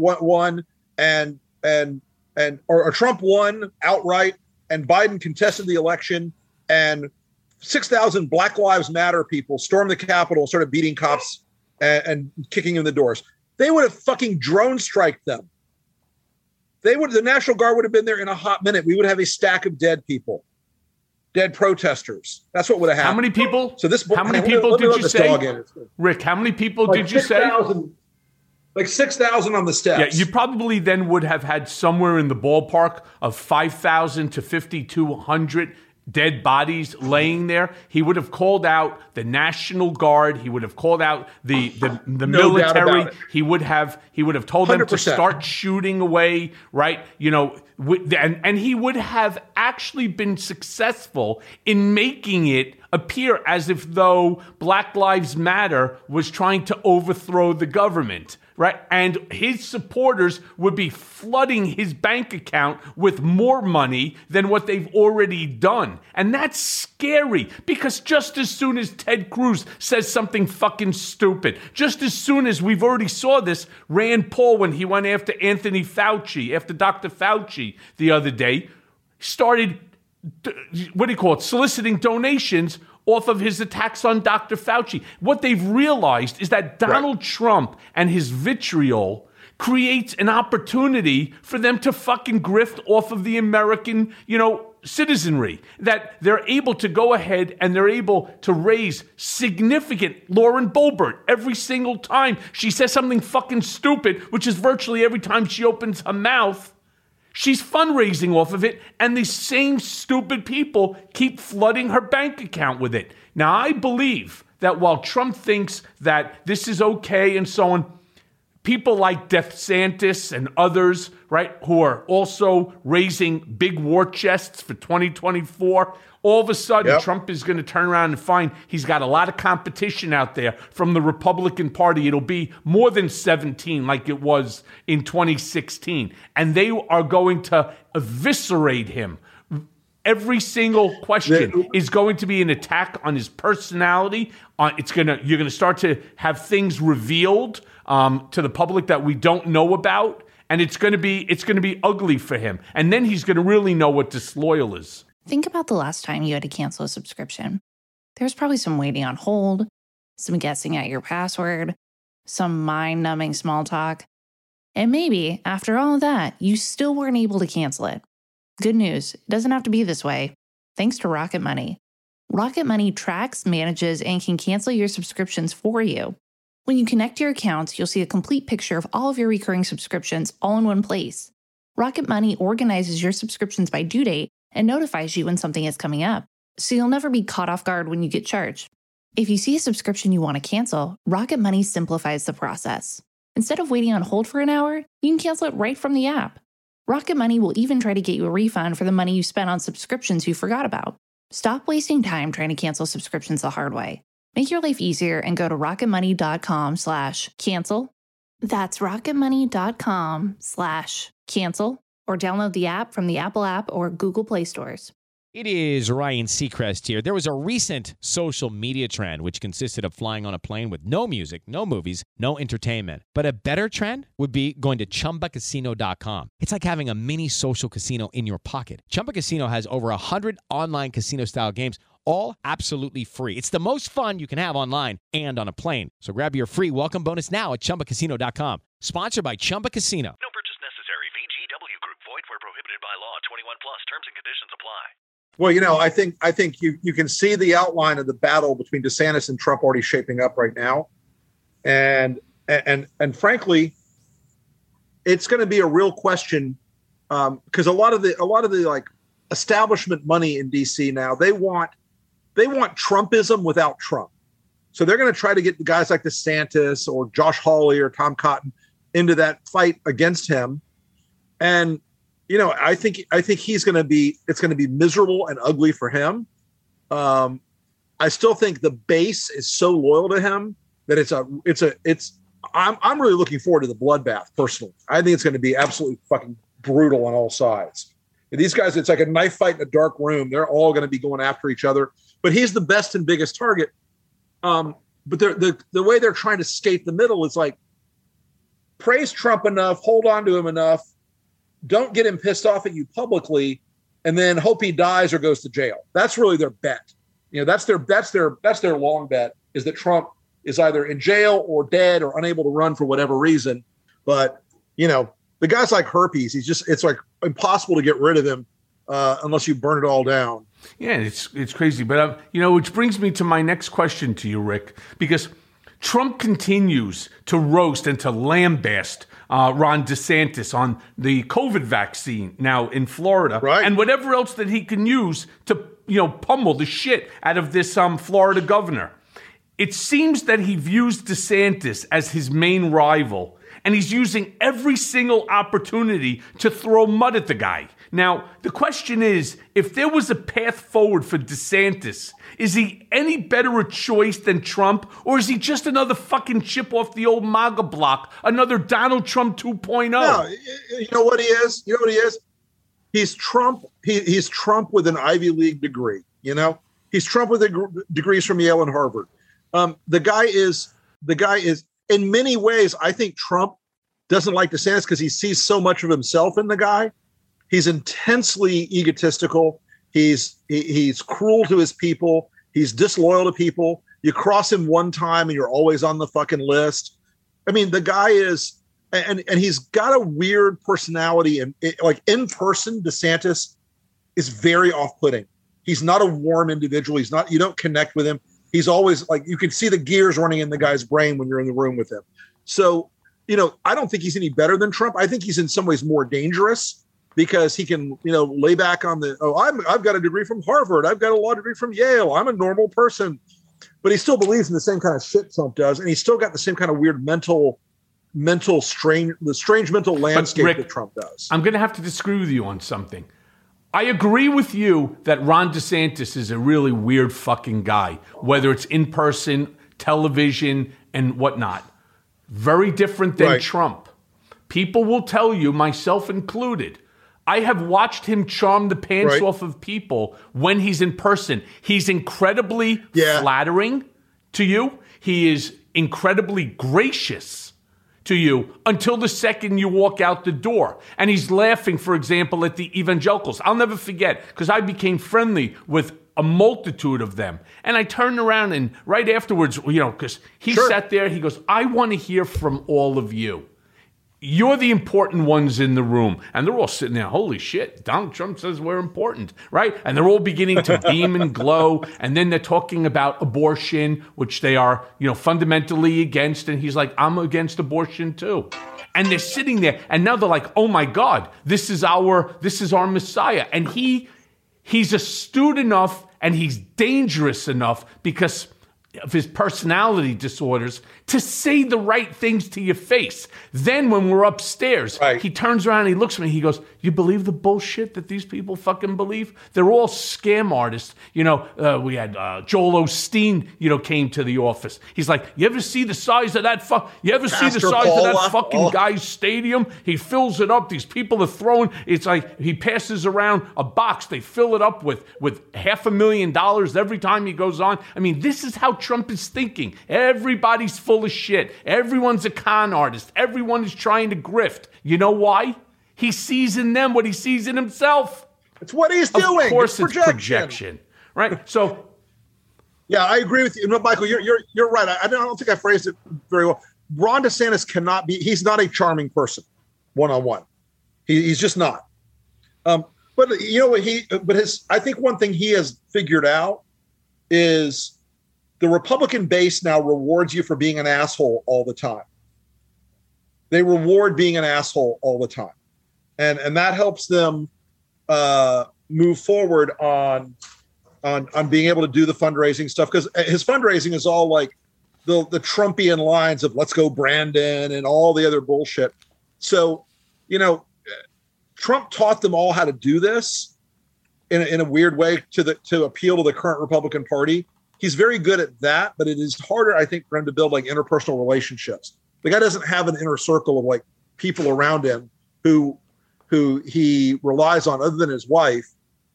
or Trump won outright, and Biden contested the election, and 6,000 Black Lives Matter people stormed the Capitol, started beating cops and kicking in the doors. They would have fucking drone striked them. The National Guard would have been there in a hot minute. We would have a stack of dead people, dead protesters. That's what would have happened. How many people? How many people did you say? Rick, how many people did you say? Like 6,000 on the steps. Yeah, you probably then would have had somewhere in the ballpark of 5,000 to 5,200 dead bodies laying there. He would have called out the National Guard. He would have called out the military. He would have told 100%. Them to start shooting away, right? You know, and he would have actually been successful in making it appear as if though Black Lives Matter was trying to overthrow the government. Right. And his supporters would be flooding his bank account with more money than what they've already done. And that's scary because just as soon as Ted Cruz says something fucking stupid, just as soon as we've already saw this, Rand Paul, when he went after Anthony Fauci, after Dr. Fauci the other day, started, soliciting donations off of his attacks on Dr. Fauci. What they've realized is that Donald Trump and his vitriol creates an opportunity for them to fucking grift off of the American, citizenry. That they're able to go ahead and they're able to raise significant Lauren Boebert every single time she says something fucking stupid, which is virtually every time she opens her mouth. She's fundraising off of it, and these same stupid people keep flooding her bank account with it. Now, I believe that while Trump thinks that this is okay and so on, people like DeSantis and others, right, who are also raising big war chests for 2024, all of a sudden Trump is going to turn around and find he's got a lot of competition out there from the Republican Party. It'll be more than 17 like it was in 2016. And they are going to eviscerate him. Every single question is going to be an attack on his personality. You're going to start to have things revealed to the public that we don't know about, and it's going to be ugly for him. And then he's going to really know what disloyal is. Think about the last time you had to cancel a subscription. There's probably some waiting on hold, some guessing at your password, some mind-numbing small talk, and maybe after all of that, you still weren't able to cancel it. Good news, it doesn't have to be this way. Thanks to Rocket Money. Rocket Money tracks, manages, and can cancel your subscriptions for you. When you connect your accounts, you'll see a complete picture of all of your recurring subscriptions all in one place. Rocket Money organizes your subscriptions by due date and notifies you when something is coming up, so you'll never be caught off guard when you get charged. If you see a subscription you want to cancel, Rocket Money simplifies the process. Instead of waiting on hold for an hour, you can cancel it right from the app. Rocket Money will even try to get you a refund for the money you spent on subscriptions you forgot about. Stop wasting time trying to cancel subscriptions the hard way. Make your life easier and go to rocketmoney.com/cancel. That's rocketmoney.com/cancel, or download the app from the Apple app or Google Play stores. It is Ryan Seacrest here. There was a recent social media trend which consisted of flying on a plane with no music, no movies, no entertainment. But a better trend would be going to ChumbaCasino.com. It's like having a mini social casino in your pocket. Chumba Casino has over 100 online casino-style games, all absolutely free. It's the most fun you can have online and on a plane. So grab your free welcome bonus now at ChumbaCasino.com. Sponsored by Chumba Casino. No purchase necessary. VGW Group. Void where prohibited by law. 21 plus. Terms and conditions apply. Well, I think you can see the outline of the battle between DeSantis and Trump already shaping up right now, and frankly, it's going to be a real question because a lot of the like establishment money in DC now they want Trumpism without Trump, so they're going to try to get the guys like DeSantis or Josh Hawley or Tom Cotton into that fight against him, and. I think it's going to be miserable and ugly for him. I still think the base is so loyal to him that I'm really looking forward to the bloodbath personally. I think it's going to be absolutely fucking brutal on all sides. And these guys, it's like a knife fight in a dark room. They're all going to be going after each other, but he's the best and biggest target. But the way they're trying to skate the middle is like praise Trump enough, hold on to him enough. Don't get him pissed off at you publicly, and then hope he dies or goes to jail. That's really their bet. That's their long bet is that Trump is either in jail or dead or unable to run for whatever reason. But the guy's like herpes. It's like impossible to get rid of him unless you burn it all down. Yeah, it's crazy. But which brings me to my next question to you, Rick, because Trump continues to roast and to lambaste Ron DeSantis on the COVID vaccine now in Florida, right, and whatever else that he can use to pummel the shit out of this Florida governor. It seems that he views DeSantis as his main rival, and he's using every single opportunity to throw mud at the guy. Now, the question is, if there was a path forward for DeSantis, is he any better a choice than Trump, or is he just another fucking chip off the old MAGA block, another Donald Trump 2.0? No, you know what he is? He's Trump. He's Trump with an Ivy League degree. He's Trump with degrees from Yale and Harvard. The guy is in many ways. I think Trump doesn't like DeSantis because he sees so much of himself in the guy. He's intensely egotistical. He's cruel to his people. He's disloyal to people. You cross him one time and you're always on the fucking list. I mean, the guy is, and he's got a weird personality. And like in person, DeSantis is very off-putting. He's not a warm individual. You don't connect with him. He's always like, you can see the gears running in the guy's brain when you're in the room with him. So, I don't think he's any better than Trump. I think he's in some ways more dangerous. Because he can, lay back on I've got a degree from Harvard. I've got a law degree from Yale. I'm a normal person. But he still believes in the same kind of shit Trump does. And he's still got the same kind of weird mental strange mental landscape Rick, that Trump does. I'm going to have to disagree with you on something. I agree with you that Ron DeSantis is a really weird fucking guy, whether it's in person, television, and whatnot. Very different than Trump. People will tell you, myself included, I have watched him charm the pants off of people when he's in person. He's incredibly flattering to you. He is incredibly gracious to you until the second you walk out the door. And he's laughing, for example, at the evangelicals. I'll never forget, because I became friendly with a multitude of them. And I turned around and right afterwards, because he sat there, he goes, I want to hear from all of you. You're the important ones in the room. And they're all sitting there, holy shit, Donald Trump says we're important, right? And they're all beginning to beam and glow. And then they're talking about abortion, which they are, fundamentally against. And he's like, I'm against abortion too. And they're sitting there, and now they're like, oh my God, this is our Messiah. And he's astute enough and he's dangerous enough because of his personality disorders to say the right things to your face. Then when we're upstairs, he turns around and he looks at me, he goes, you believe the bullshit that these people fucking believe? They're all scam artists. We had Joel Osteen, came to the office. He's like, you ever see the size of that fucking guy's stadium? He fills it up. These people are throwing, it's like he passes around a box. They fill it up with $500,000 every time he goes on. I mean, this is how Trump is thinking. Everybody's full of shit. Everyone's a con artist. Everyone is trying to grift. You know why? He sees in them what he sees in himself. It's what he's doing. Of course, it's projection, right? So, yeah, I agree with you. No, Michael, you're right. I don't think I phrased it very well. Ron DeSantis cannot be. He's not a charming person, one-on-one. He's just not. But I think one thing he has figured out is the Republican base now rewards you for being an asshole all the time. They reward being an asshole all the time. And that helps them move forward on being able to do the fundraising stuff. Because his fundraising is all like the Trumpian lines of let's go Brandon and all the other bullshit. So, Trump taught them all how to do this in a weird way to appeal to the current Republican Party. He's very good at that, but it is harder, I think, for him to build like interpersonal relationships. The guy doesn't have an inner circle of like people around him who he relies on other than his wife.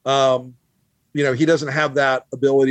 He doesn't have that ability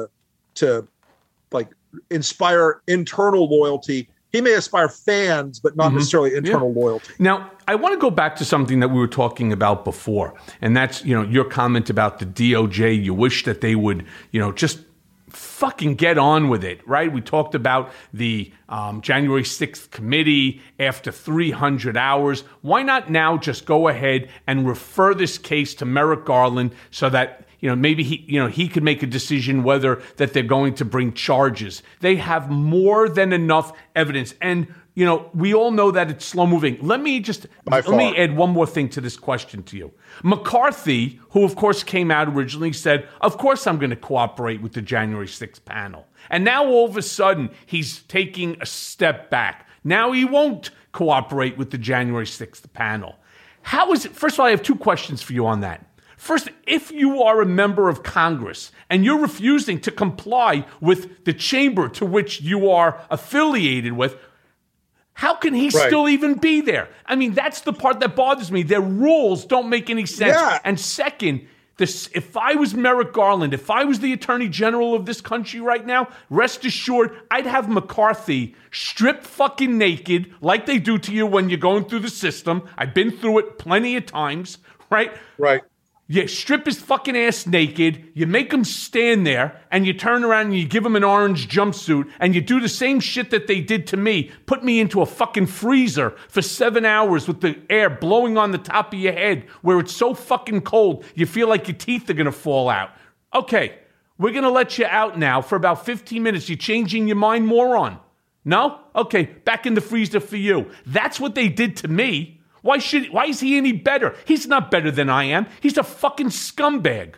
to like inspire internal loyalty. He may inspire fans, but not necessarily internal loyalty. Now, I want to go back to something that we were talking about before, and that's, your comment about the DOJ. You wish that they would, just fucking get on with it, right? We talked about the January 6th committee after 300 hours. Why not now just go ahead and refer this case to Merrick Garland so that, maybe he could make a decision whether that they're going to bring charges. They have more than enough evidence. And, we all know that it's slow moving. Let me add one more thing to this question to you. McCarthy, who of course came out originally, said, of course I'm going to cooperate with the January 6th panel. And now all of a sudden he's taking a step back. Now he won't cooperate with the January 6th panel. How is it? First of all, I have two questions for you on that. First, if you are a member of Congress and you're refusing to comply with the chamber to which you are affiliated with, how can he still even be there? I mean, that's the part that bothers me. Their rules don't make any sense. Yeah. And second, if I was Merrick Garland, if I was the Attorney General of this country right now, rest assured, I'd have McCarthy stripped fucking naked like they do to you when you're going through the system. I've been through it plenty of times, right? Right. You strip his fucking ass naked, you make him stand there, and you turn around and you give him an orange jumpsuit, and you do the same shit that they did to me. Put me into a fucking freezer for 7 hours with the air blowing on the top of your head where it's so fucking cold, you feel like your teeth are going to fall out. Okay, we're going to let you out now for about 15 minutes. You changing your mind, moron? No? Okay, back in the freezer for you. That's what they did to me. Why is he any better? He's not better than I am. He's a fucking scumbag.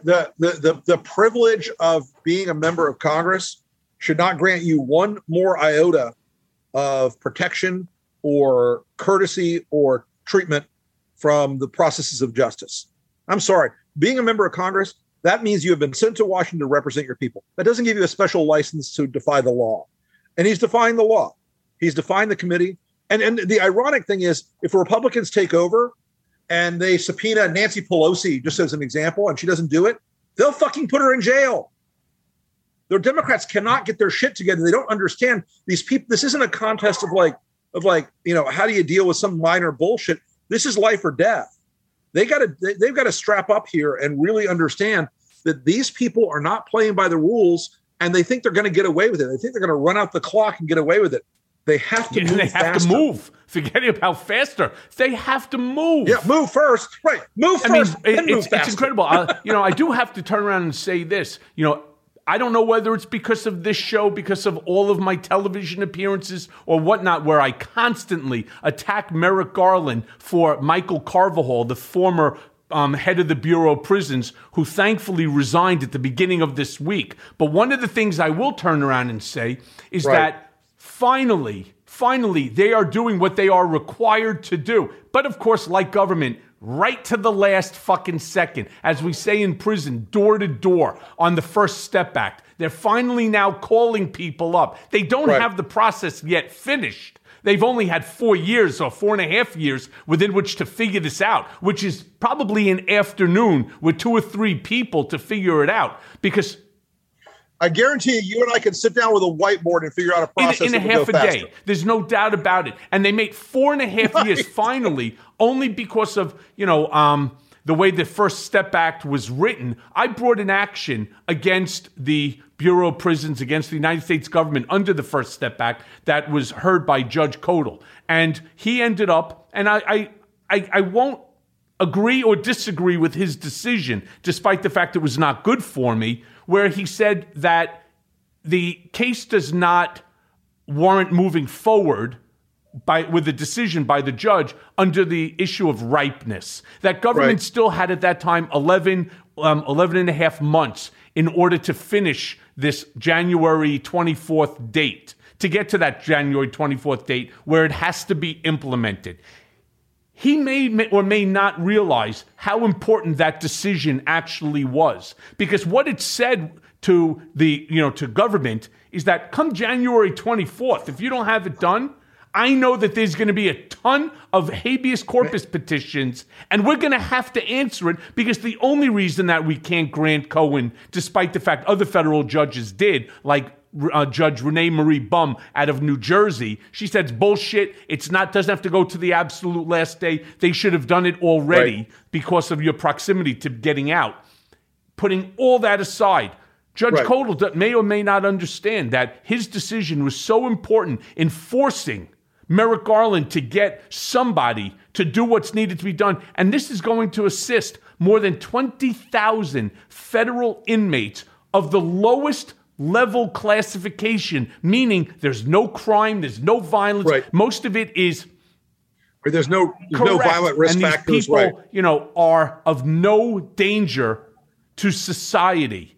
The privilege of being a member of Congress should not grant you one more iota of protection or courtesy or treatment from the processes of justice. I'm sorry. Being a member of Congress, that means you have been sent to Washington to represent your people. That doesn't give you a special license to defy the law. And he's defying the law. He's defying the committee. And the ironic thing is, if Republicans take over and they subpoena Nancy Pelosi, just as an example, and she doesn't do it, they'll fucking put her in jail. The Democrats cannot get their shit together. They don't understand these people. This isn't a contest of how do you deal with some minor bullshit? This is life or death. They've got to strap up here and really understand that these people are not playing by the rules, and they think they're going to get away with it. They think they're going to run out the clock and get away with it. They have to move. They have to move. Forgetting about faster. They have to move. Yeah, move first. Right. Move first. It's incredible. I do have to turn around and say this. I don't know whether it's because of this show, because of all of my television appearances or whatnot, where I constantly attack Merrick Garland for Michael Carvajal, the former head of the Bureau of Prisons, who thankfully resigned at the beginning of this week. But one of the things I will turn around and say is that finally, they are doing what they are required to do. But of course, like government, right to the last fucking second, as we say in prison, door to door on the First Step Act. They're finally now calling people up. They don't have the process yet finished. They've only had 4 years or 4.5 years within which to figure this out, which is probably an afternoon with 2 or 3 people to figure it out. Because I guarantee you and I can sit down with a whiteboard and figure out a process in a half a day. There's no doubt about it. And they made 4.5 years finally, only because of, the way the First Step Act was written. I brought an action against the Bureau of Prisons, against the United States government under the First Step Act that was heard by Judge Kodal. And he ended up, and I won't agree or disagree with his decision, despite the fact it was not good for me, where he said that the case does not warrant moving forward with a decision by the judge under the issue of ripeness. That government still had at that time 11 and a half months in order to finish this January 24th date, to get to that January 24th date where it has to be implemented. He may or may not realize how important that decision actually was, because what it said to to government is that come January 24th, if you don't have it done, I know that there's going to be a ton of habeas corpus petitions, and we're going to have to answer it, because the only reason that we can't grant Cohen, despite the fact other federal judges did, like Judge Renee Marie Bum out of New Jersey, she said it's bullshit. Doesn't have to go to the absolute last day. They should have done it already because of your proximity to getting out. Putting all that aside, Judge Kodal may or may not understand that his decision was so important in forcing Merrick Garland to get somebody to do what's needed to be done. And this is going to assist more than 20,000 federal inmates of the lowest level classification, meaning there's no crime, there's no violence. Most of it is there's no violent risk factors. And these people, are of no danger to society.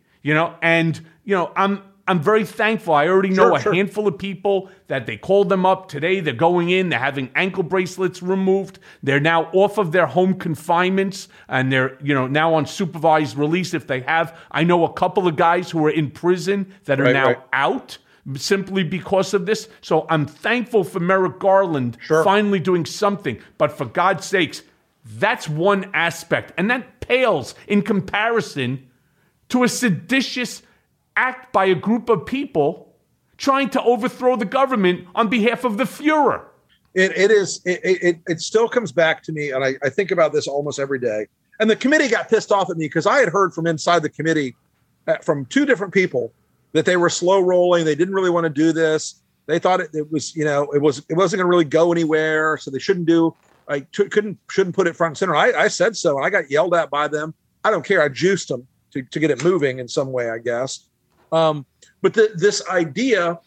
I'm very thankful. I already know a handful of people that they called them up today. They're going in. They're having ankle bracelets removed. They're now off of their home confinements, and they're now on supervised release if they have. I know a couple of guys who are in prison that are now out simply because of this. So I'm thankful for Merrick Garland finally doing something. But for God's sakes, that's one aspect, and that pales in comparison to a seditious act by a group of people trying to overthrow the government on behalf of the Fuhrer. It still comes back to me, and I think about this almost every day. And the committee got pissed off at me because I had heard from inside the committee from 2 different people that they were slow rolling. They didn't really want to do this. They thought it was, it wasn't going to really go anywhere, so they shouldn't put it front and center. I said so, and I got yelled at by them. I don't care. I juiced them to get it moving in some way, I guess. But this idea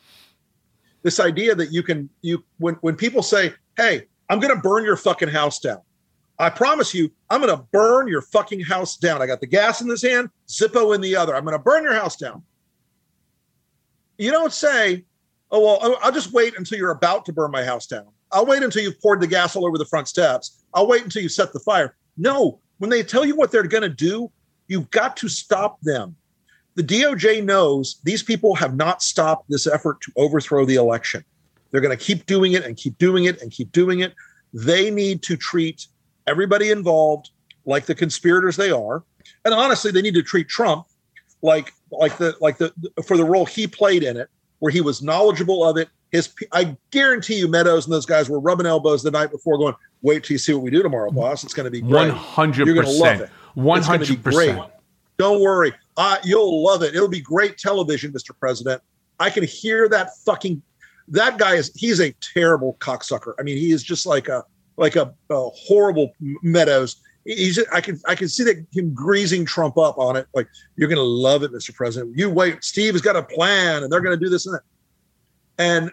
that when people say, "Hey, I'm going to burn your fucking house down," I promise you, I'm going to burn your fucking house down. I got the gas in this hand, Zippo in the other. I'm going to burn your house down. You don't say, "Oh well, I'll just wait until you're about to burn my house down." I'll wait until you've poured the gas all over the front steps. I'll wait until you set the fire. No, when they tell you what they're going to do, you've got to stop them. The DOJ knows these people have not stopped this effort to overthrow the election. They're going to keep doing it and keep doing it and keep doing it. They need to treat everybody involved like the conspirators they are. And honestly, they need to treat Trump like the for the role he played in it, where he was knowledgeable of it. I guarantee you Meadows and those guys were rubbing elbows the night before going, wait till you see what we do tomorrow, boss. It's going to be great. 100%. You're going to love it. 100%. It's going to be great. Don't worry. You'll love it. It'll be great television, Mr. President. I can hear that guy he's a terrible cocksucker. I mean, he is just like a horrible Meadows. I can see that him greasing Trump up on it. Like, you're going to love it, Mr. President. You wait. Steve has got a plan and they're going to do this and that. And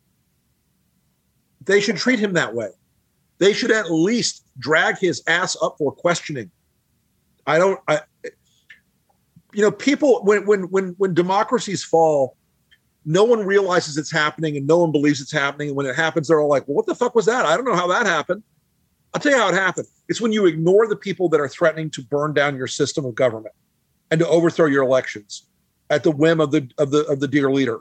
they should treat him that way. They should at least drag his ass up for questioning. People, when democracies fall, no one realizes it's happening and no one believes it's happening. And when it happens, they're all like, well, what the fuck was that? I don't know how that happened. I'll tell you how it happened. It's when you ignore the people that are threatening to burn down your system of government and to overthrow your elections at the whim of the dear leader.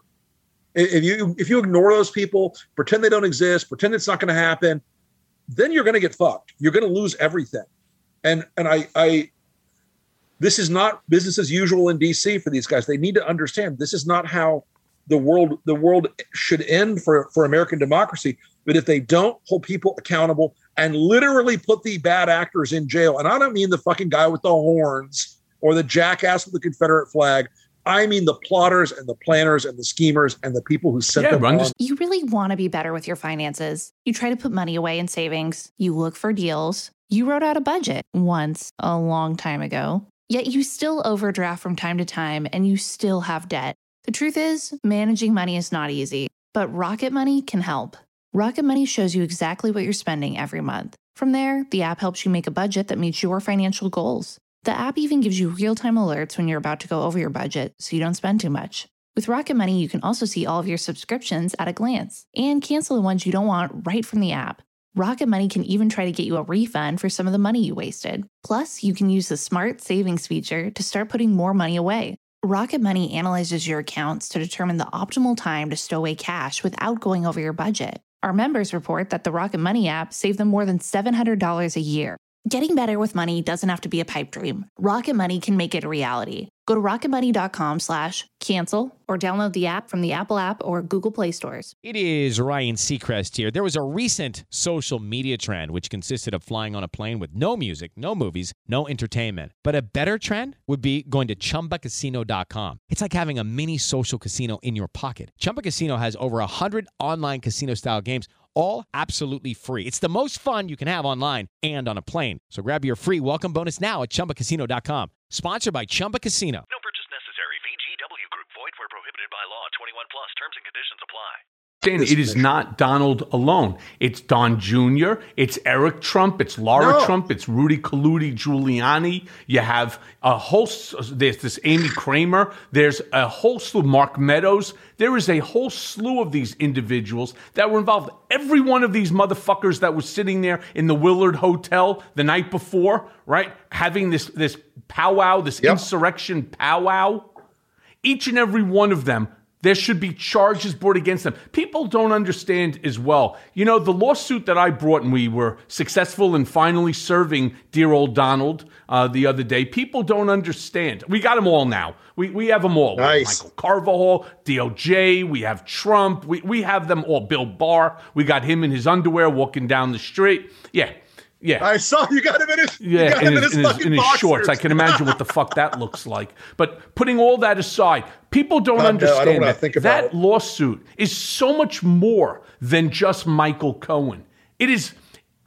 If you ignore those people, pretend they don't exist, pretend it's not going to happen, then you're going to get fucked. You're going to lose everything. And this is not business as usual in DC for these guys. They need to understand this is not how the world should end for American democracy. But if they don't hold people accountable and literally put the bad actors in jail, and I don't mean the fucking guy with the horns or the jackass with the Confederate flag, I mean the plotters and the planners and the schemers and the people who sent them on. You really want to be better with your finances. You try to put money away in savings. You look for deals. You wrote out a budget once a long time ago. Yet you still overdraft from time to time and you still have debt. The truth is, managing money is not easy, but Rocket Money can help. Rocket Money shows you exactly what you're spending every month. From there, the app helps you make a budget that meets your financial goals. The app even gives you real-time alerts when you're about to go over your budget so you don't spend too much. With Rocket Money, you can also see all of your subscriptions at a glance and cancel the ones you don't want right from the app. Rocket Money can even try to get you a refund for some of the money you wasted. Plus, you can use the Smart Savings feature to start putting more money away. Rocket Money analyzes your accounts to determine the optimal time to stow away cash without going over your budget. Our members report that the Rocket Money app saved them more than $700 a year. Getting better with money doesn't have to be a pipe dream. Rocket Money can make it a reality. Go to rocketmoney.com/cancel or download the app from the Apple app or Google Play stores. It is Ryan Seacrest here. There was a recent social media trend which consisted of flying on a plane with no music, no movies, no entertainment. But a better trend would be going to ChumbaCasino.com. It's like having a mini social casino in your pocket. Chumba Casino has over 100 online casino-style games, all absolutely free. It's the most fun you can have online and on a plane. So grab your free welcome bonus now at ChumbaCasino.com. Sponsored by Chumba Casino. No purchase necessary. VGW Group. Void where prohibited by law. 21 plus. Terms and conditions apply. Dan, it is not Donald alone. It's Don Jr., it's Eric Trump, it's Laura Trump, it's Rudy Giuliani. You have a whole, there's this Amy Kramer, there's a whole slew, Mark Meadows. There is a whole slew of these individuals that were involved. Every one of these motherfuckers that was sitting there in the Willard Hotel the night before, right, having this powwow, this insurrection powwow, each and every one of them, there should be charges brought against them. People don't understand as well. You know, the lawsuit that I brought, and we were successful in finally serving dear old Donald the other day, people don't understand. We got them all now. We have them all. Nice. Michael Carvajal, DOJ, we have Trump. We have them all. Bill Barr, we got him in his underwear walking down the street. Yeah. I saw you got him in his in his shorts. I can imagine what the fuck that looks like. But putting all that aside, people don't understand that lawsuit is so much more than just Michael Cohen. It is.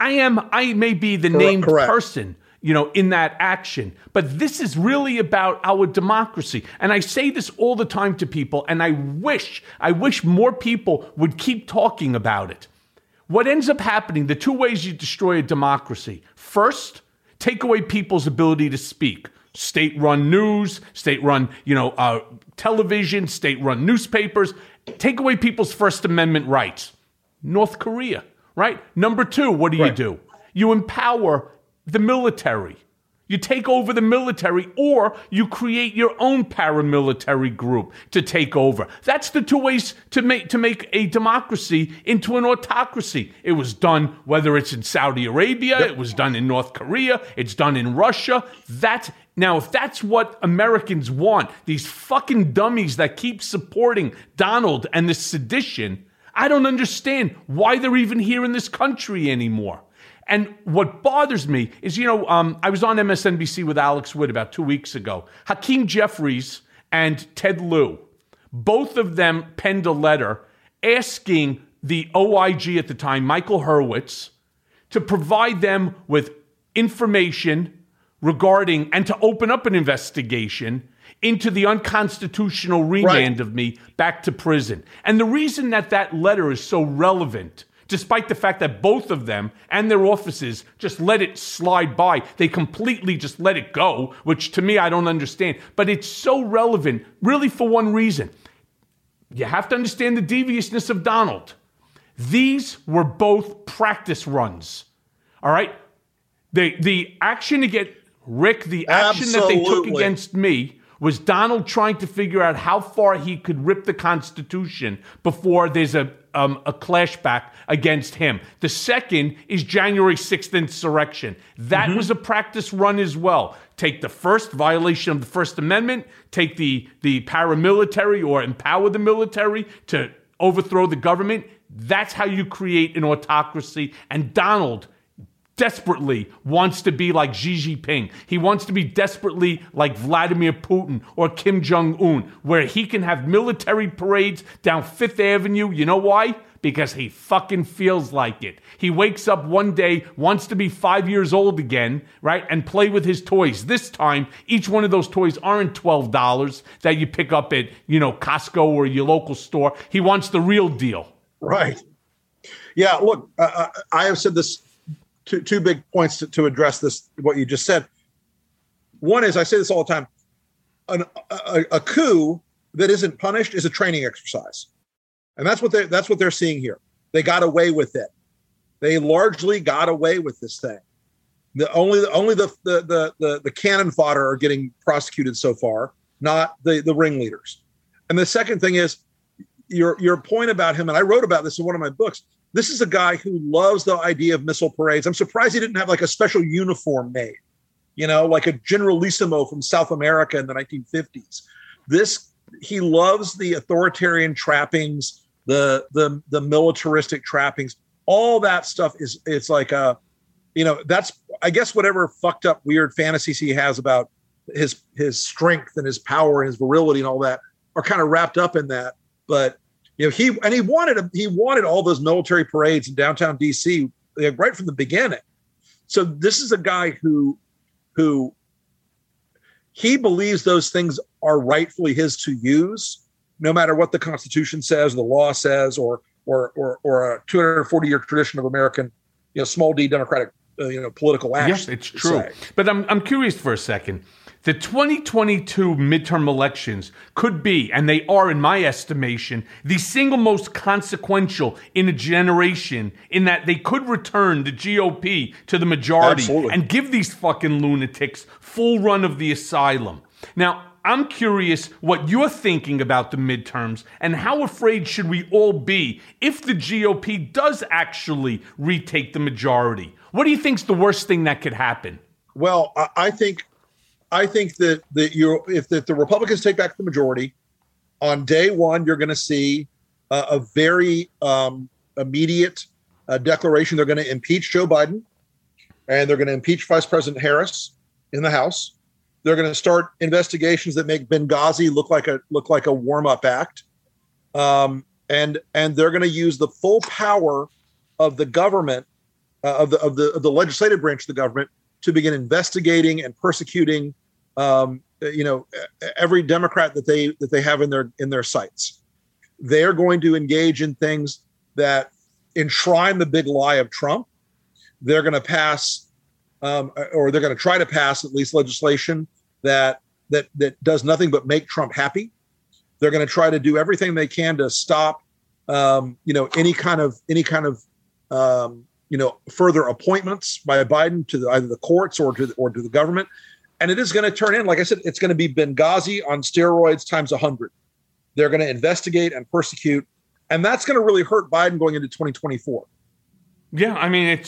I may be the named person, you know, in that action, but this is really about our democracy. And I say this all the time to people, and I wish more people would keep talking about it. What ends up happening, the two ways you destroy a democracy. First, take away people's ability to speak. State-run news, state-run, television, state-run newspapers. Take away people's First Amendment rights. North Korea, right? Number two, what do? You empower the military. You take over the military, or you create your own paramilitary group to take over. That's the two ways to make a democracy into an autocracy. It was done, whether it's in Saudi Arabia, it was done in North Korea, it's done in Russia. Now, if that's what Americans want, these fucking dummies that keep supporting Donald and the sedition, I don't understand why they're even here in this country anymore. And what bothers me is, I was on MSNBC with Alex Wood about 2 weeks ago. Hakeem Jeffries and Ted Lieu, both of them penned a letter asking the OIG at the time, Michael Hurwitz, to provide them with information regarding and to open up an investigation into the unconstitutional remand of me back to prison. And the reason that letter is so relevant, despite the fact that both of them and their offices just let it slide by. They completely just let it go, which to me, I don't understand. But it's so relevant, really for one reason. You have to understand the deviousness of Donald. These were both practice runs, all right? The action against Rick, the action that they took against me was Donald trying to figure out how far he could rip the Constitution before there's a clashback against him. The second is January 6th insurrection. That was a practice run as well. Take the first violation of the First Amendment, take the paramilitary or empower the military to overthrow the government. That's how you create an autocracy. And Donald desperately wants to be like Xi Jinping. He wants to be desperately like Vladimir Putin or Kim Jong-un, where he can have military parades down Fifth Avenue. You know why? Because he fucking feels like it. He wakes up one day, wants to be 5 years old again, right? And play with his toys. This time, each one of those toys aren't $12 that you pick up at, Costco or your local store. He wants the real deal. Right. Yeah, look, I have said this. Two big points to address this, what you just said. One is, I say this all the time, a coup that isn't punished is a training exercise. And that's what they're seeing here. They got away with it. They largely got away with this thing. Only the cannon fodder are getting prosecuted so far, not the ringleaders. And the second thing is your point about him, and I wrote about this in one of my books. This is a guy who loves the idea of missile parades. I'm surprised he didn't have like a special uniform made, like a Generalissimo from South America in the 1950s. He loves the authoritarian trappings, the militaristic trappings. All that stuff it's like that's, I guess, whatever fucked up weird fantasies he has about his strength and his power and his virility and all that are kind of wrapped up in that. But he wanted all those military parades in downtown DC right from the beginning. So this is a guy who he believes those things are rightfully his to use, no matter what the Constitution says, the law says, or a 240-year tradition of American, small d democratic, political action. Yes, it's true. But I'm curious for a second. The 2022 midterm elections could be, and they are in my estimation, the single most consequential in a generation, in that they could return the GOP to the majority and give these fucking lunatics full run of the asylum. Now, I'm curious what you're thinking about the midterms and how afraid should we all be if the GOP does actually retake the majority? What do you think's the worst thing that could happen? Well, I think that if the Republicans take back the majority, on day one, you're going to see a very immediate declaration. They're going to impeach Joe Biden, and they're going to impeach Vice President Harris in the House. They're going to start investigations that make Benghazi look like a warm-up act, and they're going to use the full power of the government, of the legislative branch of the government, to begin investigating and persecuting, every Democrat that they have in their sights. They're going to engage in things that enshrine the big lie of Trump. They're going to pass, or they're going to try to pass at least legislation that does nothing but make Trump happy. They're going to try to do everything they can to stop, any kind of further appointments by Biden to either the courts or to the government. And it is going to turn in, like I said, it's going to be Benghazi on steroids times 100. They're going to investigate and persecute, and that's going to really hurt Biden going into 2024. Yeah, I mean,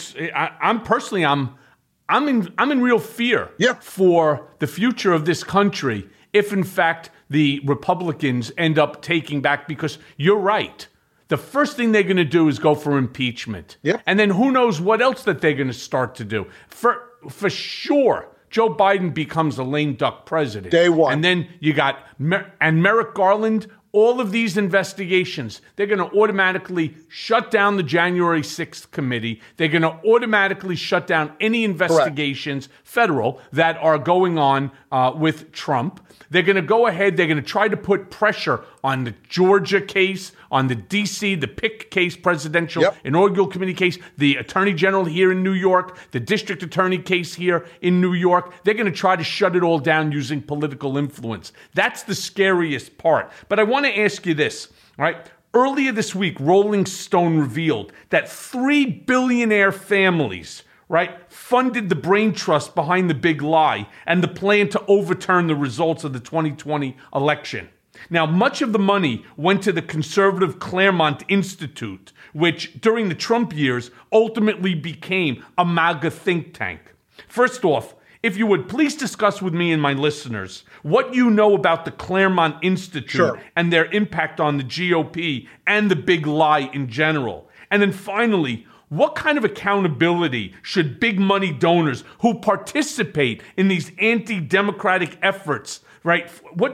I'm in real fear for the future of this country if, in fact, the Republicans end up taking back, because you're right. The first thing they're going to do is go for impeachment. Yep. And then who knows what else that they're going to start to do. For sure, Joe Biden becomes a lame duck president. Day one. And then you got Merrick Garland. All of these investigations, they're going to automatically shut down the January 6th committee. They're going to automatically shut down any investigations, federal, that are going on with Trump. They're going to go ahead. They're going to try to put pressure on the Georgia case, on the D.C., the Pick case, presidential inaugural committee case, the attorney general here in New York, the district attorney case here in New York. They're going to try to shut it all down using political influence. That's the scariest part. But I want to ask you this, right? Earlier this week, Rolling Stone revealed that 3 billionaire families, right, funded the brain trust behind the big lie and the plan to overturn the results of the 2020 election. Now, much of the money went to the conservative Claremont Institute, which during the Trump years ultimately became a MAGA think tank. First off, if you would please discuss with me and my listeners what you know about the Claremont Institute and their impact on the GOP and the big lie in general. And then finally, what kind of accountability should big money donors who participate in these anti-democratic efforts, right?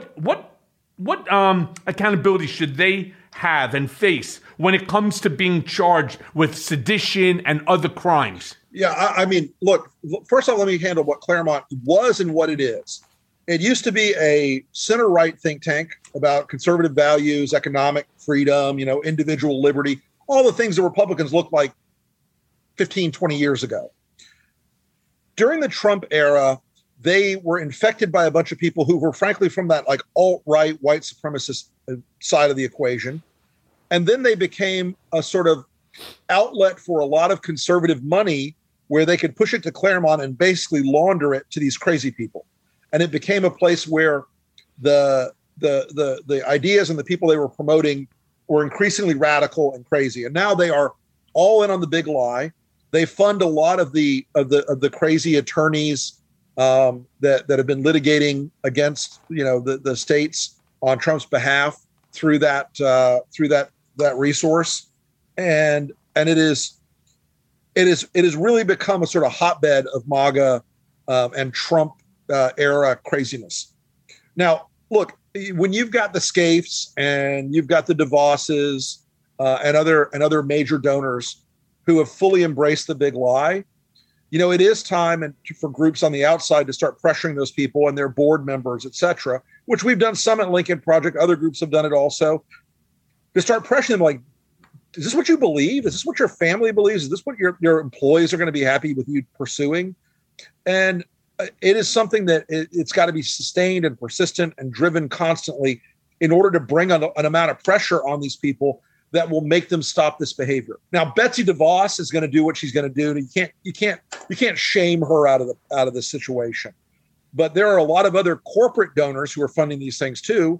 What accountability should they have and face when it comes to being charged with sedition and other crimes? Yeah, I mean, look, first off, let me handle what Claremont was and what it is. It used to be a center-right think tank about conservative values, economic freedom, individual liberty, all the things that Republicans looked like 15, 20 years ago. During the Trump era, they were infected by a bunch of people who were frankly from that like alt-right white supremacist side of the equation. And then they became a sort of outlet for a lot of conservative money where they could push it to Claremont and basically launder it to these crazy people. And it became a place where the ideas and the people they were promoting were increasingly radical and crazy. And now they are all in on the big lie. They fund a lot of the crazy attorneys that have been litigating against the states on Trump's behalf through that resource, and it is really become a sort of hotbed of MAGA and Trump era craziness. Now, look, when you've got the Scaife and you've got the DeVosses and other major donors who have fully embraced the big lie, it is time for groups on the outside to start pressuring those people and their board members, et cetera, which we've done some at Lincoln Project. Other groups have done it also, to start pressuring them like, is this what you believe? Is this what your family believes? Is this what your employees are going to be happy with you pursuing? And it is something that it's got to be sustained and persistent and driven constantly in order to bring an amount of pressure on these people that will make them stop this behavior. Now, Betsy DeVos is going to do what she's going to do. And you can't shame her out of this situation. But there are a lot of other corporate donors who are funding these things too.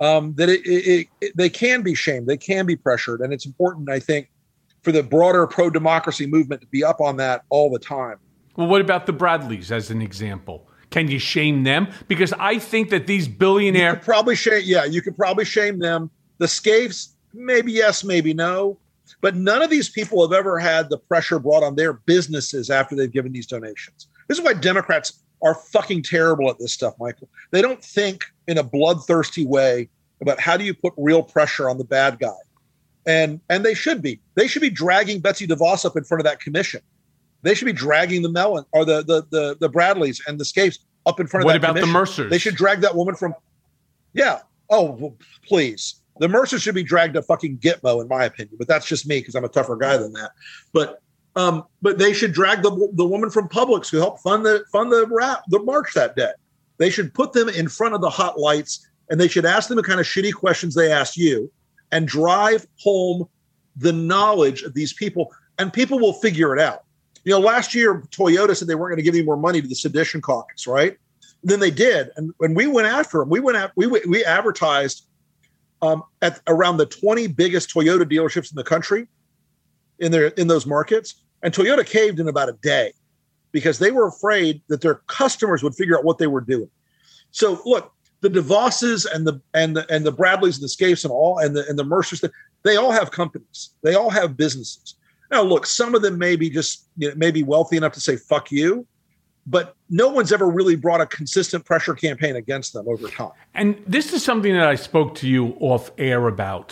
That they can be shamed, they can be pressured, and it's important, I think, for the broader pro-democracy movement to be up on that all the time. Well, what about the Bradleys as an example? Can you shame them? Because I think that these billionaire... You could probably shame them. The Scaifes, maybe yes, maybe no. But none of these people have ever had the pressure brought on their businesses after they've given these donations. This is why Democrats are fucking terrible at this stuff, Michael. They don't think in a bloodthirsty way about how do you put real pressure on the bad guy. And they should be. They should be dragging Betsy DeVos up in front of that commission. They should be dragging the Mellon or the Bradleys and the Scaifes up in front of that commission. What about the Mercers? They should drag that woman from... Yeah. Oh, well, please. The Mercers should be dragged to fucking Gitmo, in my opinion. But that's just me because I'm a tougher guy than that. But they should drag the woman from Publix who helped fund the march that day. They should put them in front of the hot lights, and they should ask them the kind of shitty questions they asked you and drive home the knowledge of these people. and people will figure it out. You know, last year, Toyota said they weren't going to give any more money to the Sedition Caucus, right? And then they did. And when we went after them, we advertised at around the 20 biggest Toyota dealerships in the country in those markets. And Toyota caved in about a day because they were afraid that their customers would figure out what they were doing. So look, the DeVosses and the Bradleys and the Scapes and the Mercers, they all have companies. They all have businesses. Now, look, some of them may be just maybe wealthy enough to say "fuck you," but no one's ever really brought a consistent pressure campaign against them over time. And this is something that I spoke to you off air about.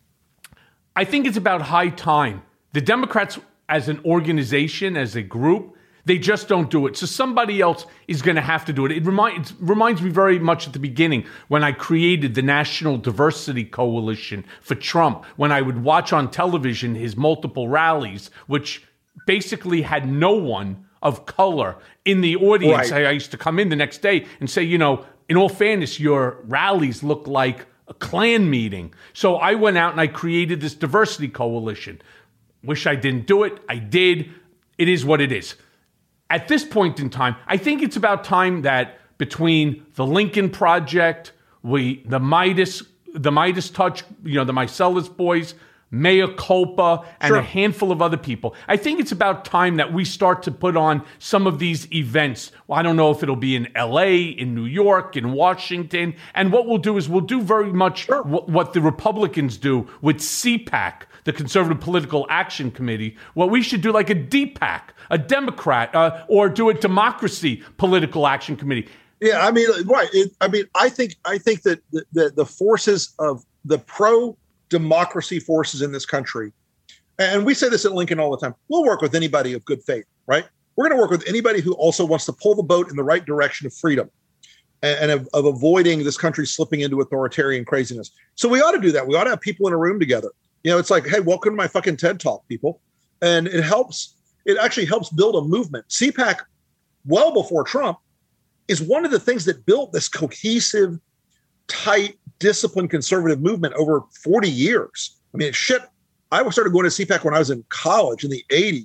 I think it's about high time. The Democrats, as an organization, as a group, they just don't do it. So somebody else is going to have to do it. It reminds me very much at the beginning when I created the National Diversity Coalition for Trump, when I would watch on television his multiple rallies, which basically had no one of color in the audience. Right. I used to come in the next day and say, in all fairness, your rallies look like a Klan meeting. So I went out and I created this diversity coalition. Wish I didn't do it. I did. It is what it is. At this point in time, I think it's about time that between the Lincoln Project, the Midas Touch, the Mycellus Boys, Mea Culpa, and a handful of other people, I think it's about time that we start to put on some of these events. Well, I don't know if it'll be in LA, in New York, in Washington. And what we'll do is we'll do very much what the Republicans do with CPAC, the Conservative Political Action Committee. What we should do like a DPAC, a Democrat, or do a Democracy Political Action Committee. Yeah, I mean, right. I think that the forces of the pro-democracy forces in this country, and we say this at Lincoln all the time, we'll work with anybody of good faith, right? We're going to work with anybody who also wants to pull the boat in the right direction of freedom and of avoiding this country slipping into authoritarian craziness. So we ought to do that. We ought to have people in a room together. It's like, hey, welcome to my fucking TED Talk, people. And it actually helps build a movement. CPAC, well before Trump, is one of the things that built this cohesive, tight, disciplined conservative movement over 40 years. I mean, I started going to CPAC when I was in college in the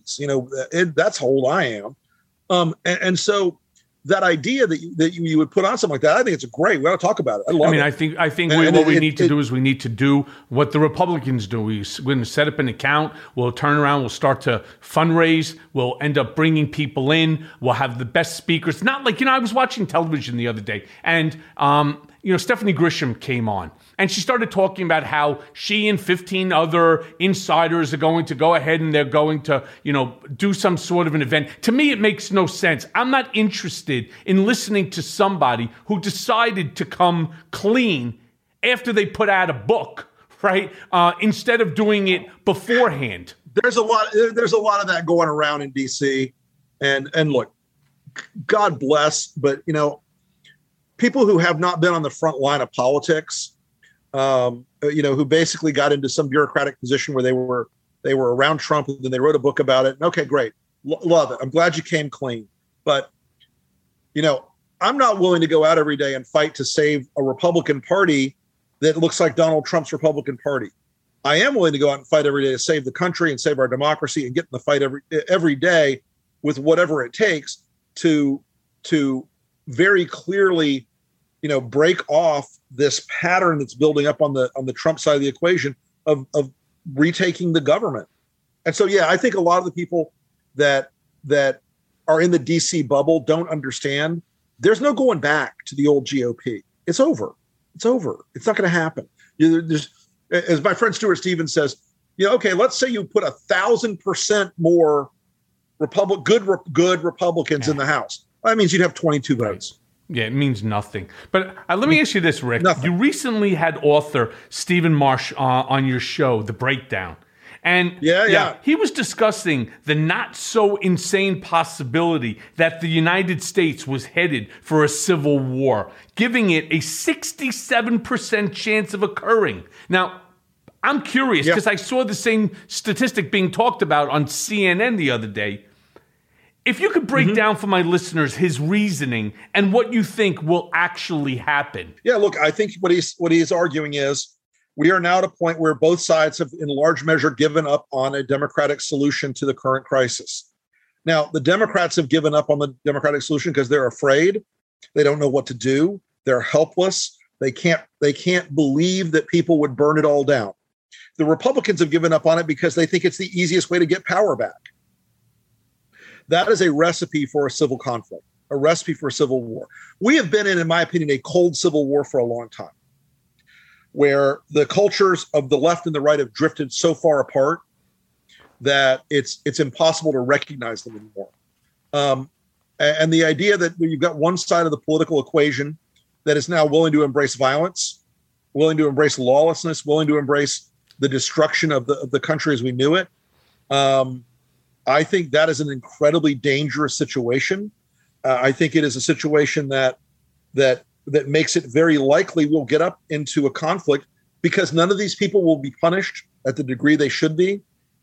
80s. That's how old I am. And so that idea that you would put on something like that, I think it's great. We ought to talk about it. I think what we need to do is we need to do what the Republicans do. We're going to set up an account. We'll turn around. We'll start to fundraise. We'll end up bringing people in. We'll have the best speakers. Not like, I was watching television the other day, and Stephanie Grisham came on, and she started talking about how she and 15 other insiders are going to go ahead and they're going to, do some sort of an event. To me, it makes no sense. I'm not interested in listening to somebody who decided to come clean after they put out a book, right? Instead of doing it beforehand. There's a lot of that going around in DC, and look, God bless, but people who have not been on the front line of politics, who basically got into some bureaucratic position where they were around Trump and then they wrote a book about it. Okay, great. Love it. I'm glad you came clean. But, I'm not willing to go out every day and fight to save a Republican Party that looks like Donald Trump's Republican Party. I am willing to go out and fight every day to save the country and save our democracy and get in the fight every day with whatever it takes to very clearly, break off this pattern that's building up on the Trump side of the equation of retaking the government. And so, yeah, I think a lot of the people that are in the DC bubble don't understand. There's no going back to the old GOP. It's over. It's over. It's not going to happen. As my friend Stuart Stevens says, okay, let's say you put 1,000% more good Republicans in the House. That means you'd have 22 votes. Yeah, it means nothing. But let me ask you this, Rick. Nothing. You recently had author Stephen Marsh on your show, The Breakdown. And yeah, he was discussing the not so insane possibility that the United States was headed for a civil war, giving it a 67% chance of occurring. Now, I'm curious because I saw the same statistic being talked about on CNN the other day. If you could break down for my listeners his reasoning and what you think will actually happen. Yeah, look, I think what he's arguing is We are now at a point where both sides have, in large measure, given up on a democratic solution to the current crisis. Now, the Democrats have given up on the democratic solution because they're afraid. They don't know what to do. They're helpless. They can't believe that people would burn it all down. The Republicans have given up on it because they think it's the easiest way to get power back. That is a recipe for a civil conflict, a recipe for a civil war. We have been in my opinion, a cold civil war for a long time, where the cultures of the left and the right have drifted so far apart that it's impossible to recognize them anymore. And the idea that you've got one side of the political equation that is now willing to embrace violence, willing to embrace lawlessness, willing to embrace the destruction of the country as we knew it. I think that is an incredibly dangerous situation. I think it is a situation that makes it very likely we'll get up into a conflict because none of these people will be punished at the degree they should be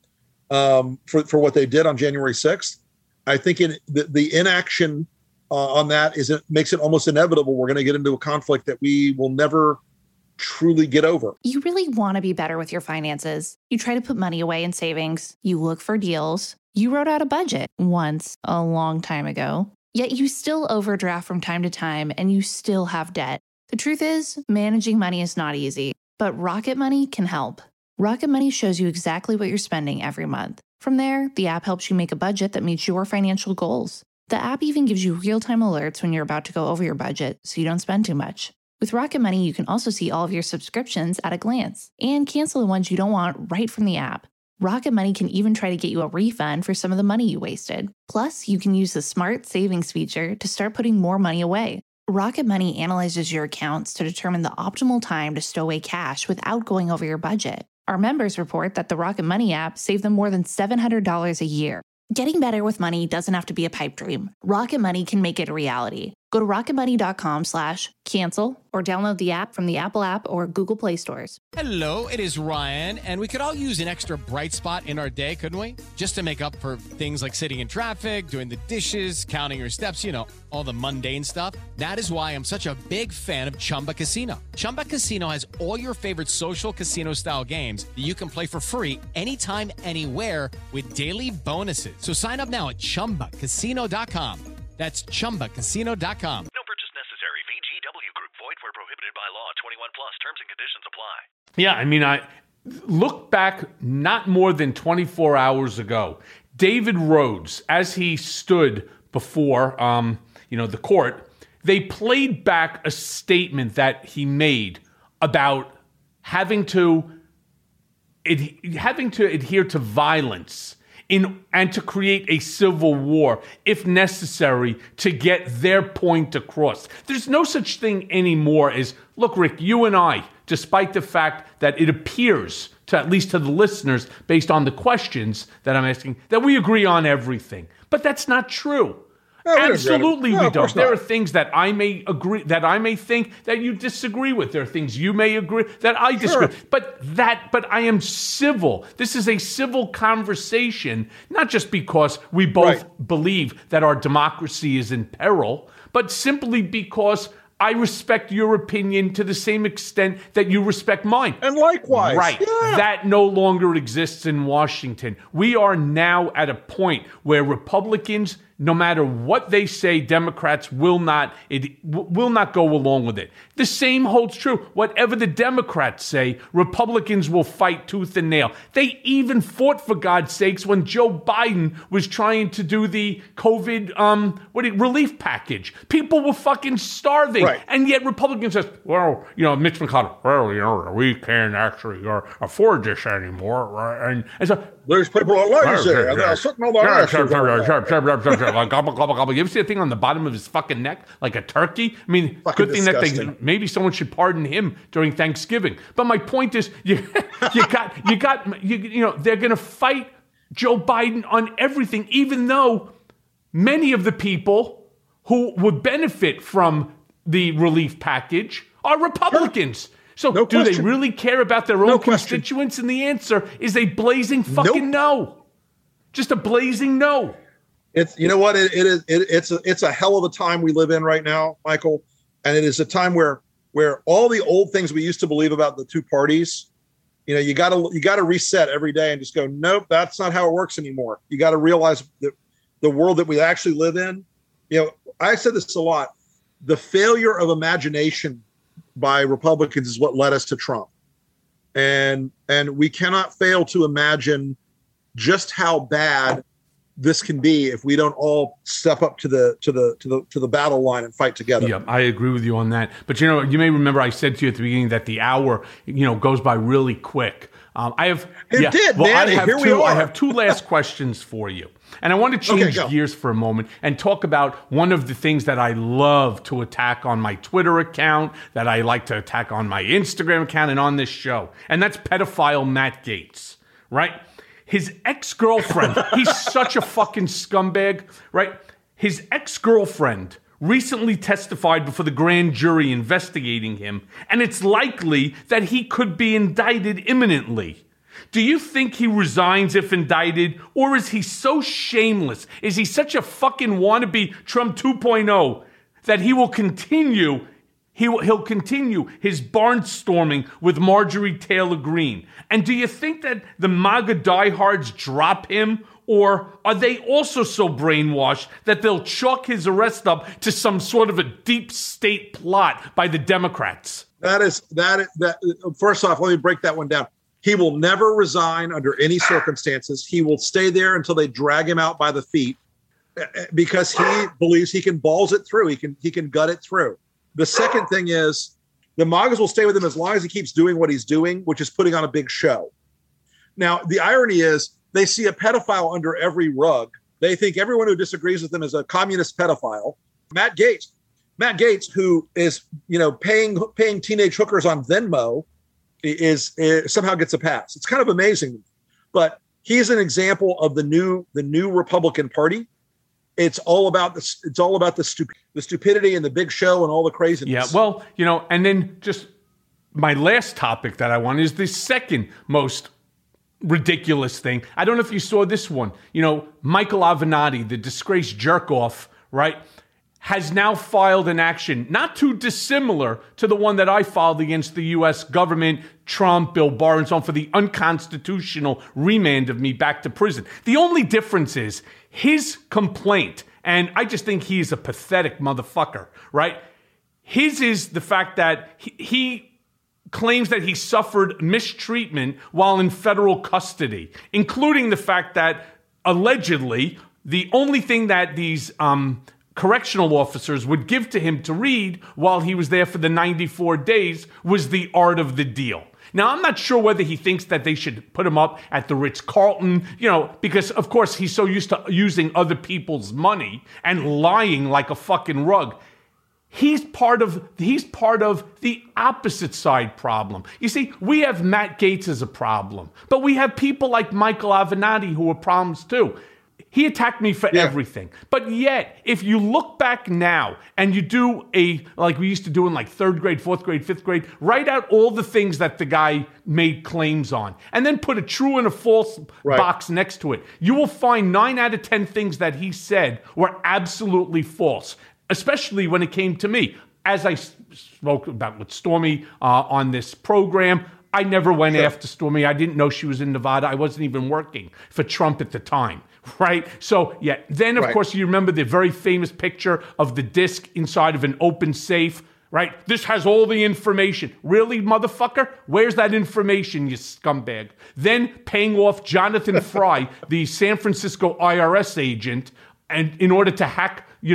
for what they did on January 6th. I think the inaction on that makes it almost inevitable we're going to get into a conflict that we will never truly get over. You really want to be better with your finances. You try to put money away in savings. You look for deals. You wrote out a budget once a long time ago. Yet you still overdraft from time to time and you still have debt. The truth is, managing money is not easy, but Rocket Money can help. Rocket Money shows you exactly what you're spending every month. From there, the app helps you make a budget that meets your financial goals. The app even gives you real-time alerts when you're about to go over your budget so you don't spend too much. With Rocket Money, you can also see all of your subscriptions at a glance and cancel the ones you don't want right from the app. Rocket Money can even try to get you a refund for some of the money you wasted. Plus, you can use the Smart Savings feature to start putting more money away. Rocket Money analyzes your accounts to determine the optimal time to stow away cash without going over your budget. Our members report that the Rocket Money app saved them more than $700 a year. Getting better with money doesn't have to be a pipe dream. Rocket Money can make it a reality. Go to rocketmoney.com/cancel or download the app from the Apple app or Google Play stores. Hello, it is Ryan, and we could all use an extra bright spot in our day, couldn't we? Just to make up for things like sitting in traffic, doing the dishes, counting your steps, all the mundane stuff. That is why I'm such a big fan of Chumba Casino. Chumba Casino has all your favorite social casino-style games that you can play for free anytime, anywhere with daily bonuses. So sign up now at ChumbaCasino.com. That's ChumbaCasino.com. No purchase necessary. VGW Group. Void where prohibited by law. 21 plus. Terms and conditions apply. Yeah, I mean, I look back not more than 24 hours ago. David Rhodes, as he stood before, the court, they played back a statement that he made about having to adhere to violence and to create a civil war, if necessary, to get their point across. There's no such thing anymore as, look, Rick, you and I, despite the fact that it appears, at least to the listeners, based on the questions that I'm asking, that we agree on everything. But that's not true. No, absolutely, we don't. There not. are things that I may agree, that I may think that you disagree with. There are things you may agree that I disagree. Sure. But I am civil. This is a civil conversation, not just because we both believe that our democracy is in peril, but simply because I respect your opinion to the same extent that you respect mine. And likewise. Right. Yeah. That no longer exists in Washington. We are now at a point where Republicans, no matter what they say, Democrats will not go along with it. The same holds true. Whatever the Democrats say, Republicans will fight tooth and nail. They even fought, for God's sakes, when Joe Biden was trying to do the COVID relief package. People were fucking starving. Right. And yet Republicans says, well, Mitch McConnell, we can't actually afford this anymore. Right? And so there's people that lazy and they're sitting on their ass. Like, gobble, gobble, gobble. You ever see a thing on the bottom of his fucking neck like a turkey? I mean, fucking good thing disgusting. that maybe someone should pardon him during Thanksgiving. But my point is, they're going to fight Joe Biden on everything, even though many of the people who would benefit from the relief package are Republicans. So do they really care about their own constituents? And the answer is a blazing fucking no. Just a blazing no. It's it's a hell of a time we live in right now, Michael, and it is a time where where all the old things we used to believe about the two parties, you got to reset every day and just go, nope, that's not how it works anymore. You got to realize that the world that we actually live in. I said this a lot. The failure of imagination by Republicans is what led us to Trump. And we cannot fail to imagine just how bad this can be if we don't all step up to the battle line and fight together. Yeah, I agree with you on that. But you may remember I said to you at the beginning that the hour, goes by really quick. I have two last questions for you. And I want to change gears for a moment and talk about one of the things that I love to attack on my Twitter account, that I like to attack on my Instagram account and on this show. And that's pedophile Matt Gaetz, right? His ex-girlfriend, he's such a fucking scumbag, right? His ex-girlfriend recently testified before the grand jury investigating him, and it's likely that he could be indicted imminently. Do you think he resigns if indicted, or is he so shameless? Is he such a fucking wannabe Trump 2.0 that he will continue? He'll continue his barnstorming with Marjorie Taylor Greene. And do you think that the MAGA diehards drop him, or are they also so brainwashed that they'll chalk his arrest up to some sort of a deep state plot by the Democrats? First off, let me break that one down. He will never resign under any circumstances. He will stay there until they drag him out by the feet, because he believes he can balls it through. He can gut it through. The second thing is the MAGAs will stay with him as long as he keeps doing what he's doing, which is putting on a big show. Now, the irony is they see a pedophile under every rug. They think everyone who disagrees with them is a communist pedophile. Matt Gaetz, who is, paying teenage hookers on Venmo, is somehow gets a pass. It's kind of amazing, but he's an example of the new Republican Party. It's all about the stupidity and the big show and all the craziness. Yeah, well, and then just my last topic that I want is the second most ridiculous thing. I don't know if you saw this one. Michael Avenatti, the disgraced jerk-off, right, has now filed an action not too dissimilar to the one that I filed against the U.S. government, Trump, Bill Barr, and so on for the unconstitutional remand of me back to prison. The only difference is his complaint, and I just think he is a pathetic motherfucker, right? His is the fact that he claims that he suffered mistreatment while in federal custody, including the fact that allegedly the only thing that these correctional officers would give to him to read while he was there for the 94 days was The Art of the Deal. Now, I'm not sure whether he thinks that they should put him up at the Ritz-Carlton, because, of course, he's so used to using other people's money and lying like a fucking rug. He's part of the opposite side problem. You see, we have Matt Gaetz as a problem, but we have people like Michael Avenatti who are problems too. He attacked me for everything. But yet, if you look back now and you do like we used to do in like 3rd grade, 4th grade, 5th grade, write out all the things that the guy made claims on and then put a true and a false box next to it, you will find 9 out of 10 things that he said were absolutely false, especially when it came to me. As I spoke about with Stormy on this program, I never went after Stormy. I didn't know she was in Nevada. I wasn't even working for Trump at the time. Right? So, yeah. Then, of course, you remember the very famous picture of the disc inside of an open safe, right? This has all the information. Really, motherfucker? Where's that information, you scumbag? Then paying off Jonathan Fry, the San Francisco IRS agent, and in order to hack, the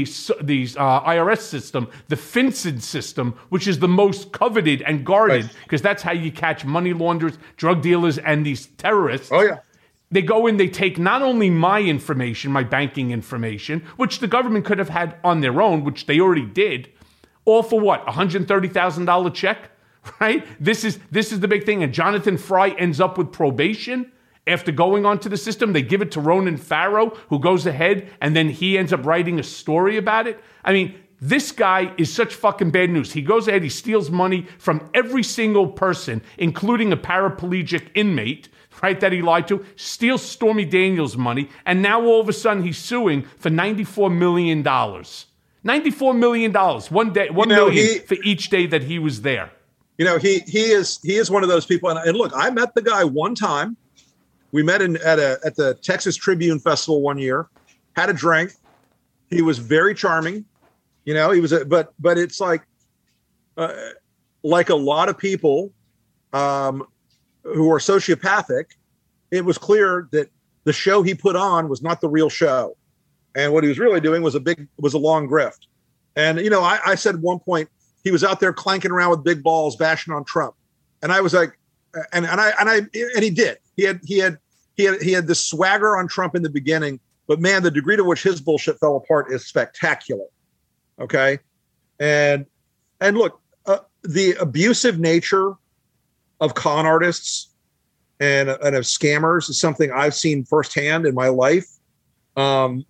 IRS system, the FinCEN system, which is the most coveted and guarded, because that's how you catch money launderers, drug dealers, and these terrorists. Oh, yeah. They go in, they take not only my information, my banking information, which the government could have had on their own, which they already did, all for what, $130,000 check, right? This is the big thing. And Jonathan Fry ends up with probation after going onto the system. They give it to Ronan Farrow, who goes ahead, and then he ends up writing a story about it. I mean, this guy is such fucking bad news. He goes ahead, he steals money from every single person, including a paraplegic inmate, right, that he lied to, steals Stormy Daniels' money, and now all of a sudden he's suing for $94 million. $94 million, $1 million for each day that he was there. You know, he is one of those people. And look, I met the guy one time. We met at the Texas Tribune Festival one year, had a drink. He was very charming. You know, he was, but it's like a lot of people who are sociopathic, it was clear that the show he put on was not the real show. And what he was really doing was a long grift. And, you know, I said at one point, he was out there clanking around with big balls, bashing on Trump. And I was like, and he did. He had this swagger on Trump in the beginning, but man, the degree to which his bullshit fell apart is spectacular. Okay. And look, the abusive nature of con artists and of scammers is something I've seen firsthand in my life. And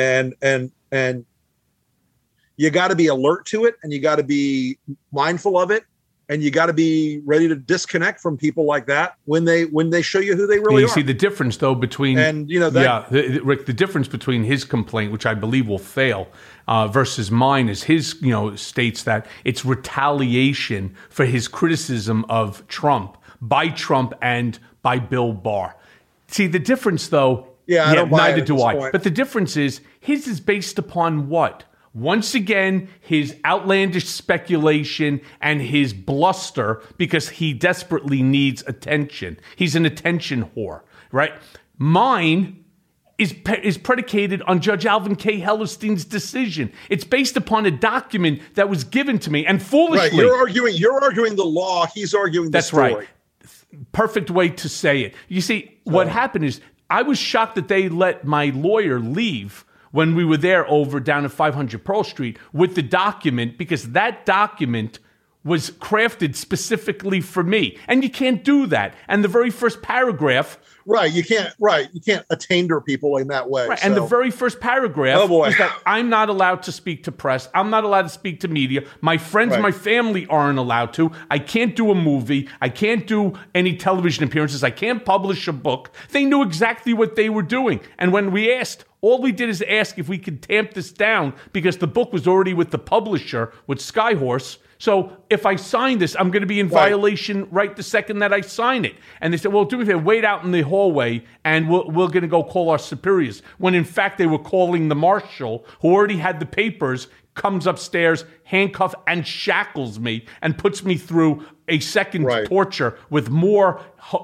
you got to be alert to it, and you got to be mindful of it, and you got to be ready to disconnect from people like that when they show you who they really are. You see the difference, though, between Rick, the difference between his complaint, which I believe will fail, versus mine is his, states that it's retaliation for his criticism of Trump by Trump and by Bill Barr. See the difference, though. Neither do I. But the difference is his is based upon what? Once again, his outlandish speculation and his bluster because he desperately needs attention. He's an attention whore, right? Mine is predicated on Judge Alvin K. Hellerstein's decision. It's based upon a document that was given to me, and foolishly. Right, you're arguing the law. He's arguing the story. That's right. Perfect way to say it. You see, what happened is I was shocked that they let my lawyer leave when we were there over down at 500 Pearl Street with the document, because that document was crafted specifically for me. And you can't do that. And the very first paragraph... You can't attainder people in that way. Right. So. And the very first paragraph is that I'm not allowed to speak to press. I'm not allowed to speak to media. My friends, my family aren't allowed to. I can't do a movie. I can't do any television appearances. I can't publish a book. They knew exactly what they were doing. And when we asked, all we did is ask if we could tamp this down because the book was already with the publisher, with Skyhorse. So if I sign this, I'm going to be in violation right the second that I sign it. And they said, well, do me a favor, wait out in the hallway and we're going to go call our superiors. When in fact they were calling the marshal who already had the papers, comes upstairs, handcuffs and shackles me and puts me through a second torture with more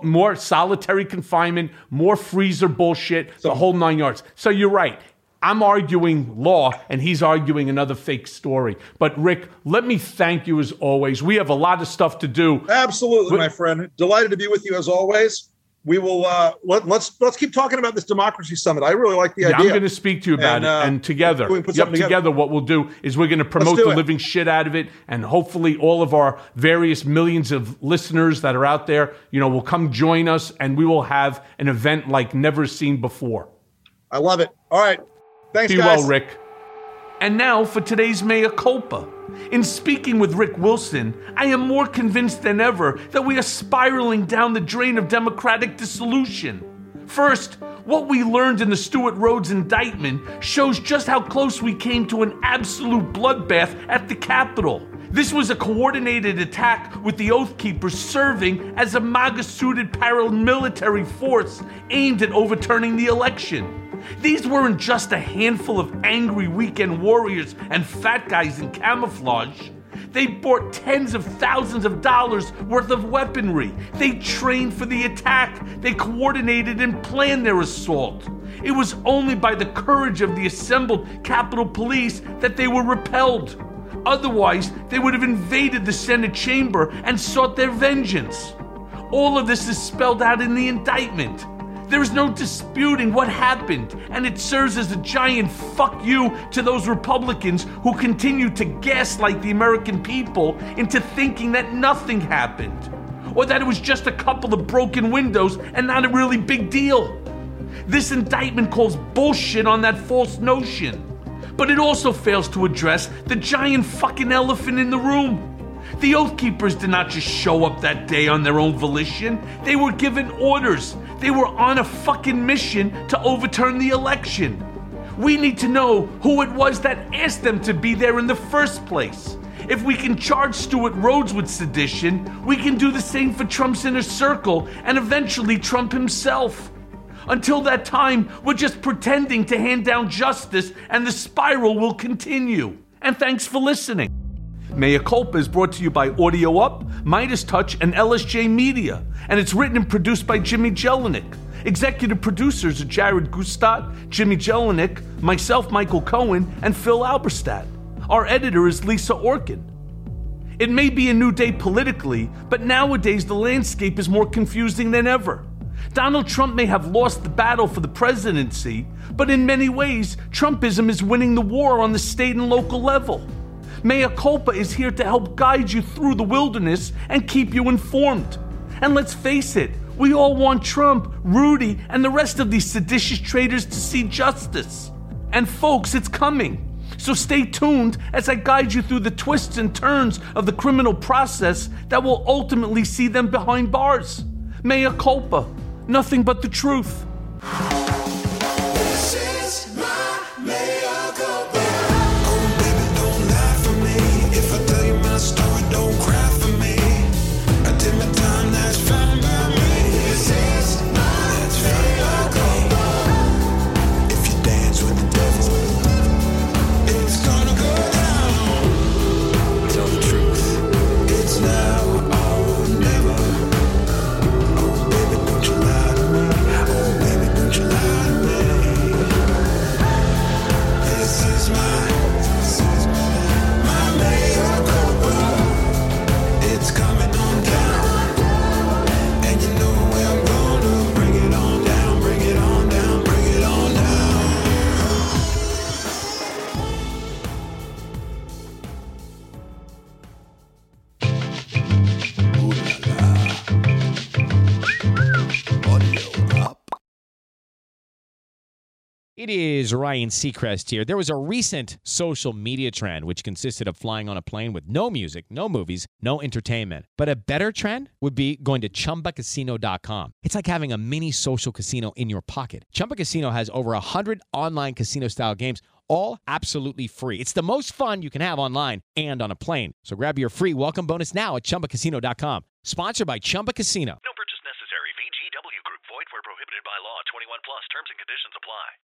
solitary confinement, more freezer bullshit, the whole 9 yards. So you're right. I'm arguing law, and he's arguing another fake story. But, Rick, let me thank you as always. We have a lot of stuff to do. Absolutely, my friend. Delighted to be with you as always. We will let's keep talking about this Democracy Summit. I really like the idea. I'm going to speak to you about it, and together, together, what we'll do is we're going to promote the living shit out of it, and hopefully all of our various millions of listeners that are out there, will come join us, and we will have an event like never seen before. I love it. All right. Thanks, guys. Be well, Rick. And now for today's Mea Culpa. In speaking with Rick Wilson, I am more convinced than ever that we are spiraling down the drain of democratic dissolution. First, what we learned in the Stewart Rhodes indictment shows just how close we came to an absolute bloodbath at the Capitol. This was a coordinated attack with the Oath Keepers serving as a MAGA-suited paramilitary force aimed at overturning the election. These weren't just a handful of angry weekend warriors and fat guys in camouflage. They bought tens of thousands of dollars worth of weaponry. They trained for the attack. They coordinated and planned their assault. It was only by the courage of the assembled Capitol Police that they were repelled. Otherwise, they would have invaded the Senate chamber and sought their vengeance. All of this is spelled out in the indictment. There is no disputing what happened, and it serves as a giant fuck you to those Republicans who continue to gaslight the American people into thinking that nothing happened, or that it was just a couple of broken windows and not a really big deal. This indictment calls bullshit on that false notion, but it also fails to address the giant fucking elephant in the room. The Oath Keepers did not just show up that day on their own volition. They were given orders. They were on a fucking mission to overturn the election. We need to know who it was that asked them to be there in the first place. If we can charge Stewart Rhodes with sedition, we can do the same for Trump's inner circle and eventually Trump himself. Until that time, we're just pretending to hand down justice and the spiral will continue. And thanks for listening. Mea Culpa is brought to you by Audio Up, Midas Touch, and LSJ Media, and it's written and produced by Jimmy Jelinek. Executive producers are Jared Gustat, Jimmy Jelinek, myself, Michael Cohen, and Phil Alberstadt. Our editor is Lisa Orkin. It may be a new day politically, but nowadays the landscape is more confusing than ever. Donald Trump may have lost the battle for the presidency, but in many ways, Trumpism is winning the war on the state and local level. Mea Culpa is here to help guide you through the wilderness and keep you informed. And let's face it, we all want Trump, Rudy, and the rest of these seditious traitors to see justice. And folks, it's coming. So stay tuned as I guide you through the twists and turns of the criminal process that will ultimately see them behind bars. Mea Culpa, nothing but the truth. This is my mea culpa. Oh, baby, don't lie for me. If I tell you my story, don't cry for me. I did my time, that's fine by me. This is my mea culpa. If you dance with the devil, it's gonna go down. Tell the truth, it's now or never. Oh, baby, don't you lie to me. Oh, baby, don't you lie to me. This is my mea culpa. It's coming on down. And you know where I'm gonna bring it on down, bring it on down, bring it on down. It is Ryan Seacrest here. There was a recent social media trend which consisted of flying on a plane with no music, no movies, no entertainment. But a better trend would be going to ChumbaCasino.com. It's like having a mini social casino in your pocket. Chumba Casino has over 100 online casino-style games, all absolutely free. It's the most fun you can have online and on a plane. So grab your free welcome bonus now at ChumbaCasino.com. Sponsored by Chumba Casino. No purchase necessary. VGW Group. Void where prohibited by law. 21 plus. Terms and conditions apply.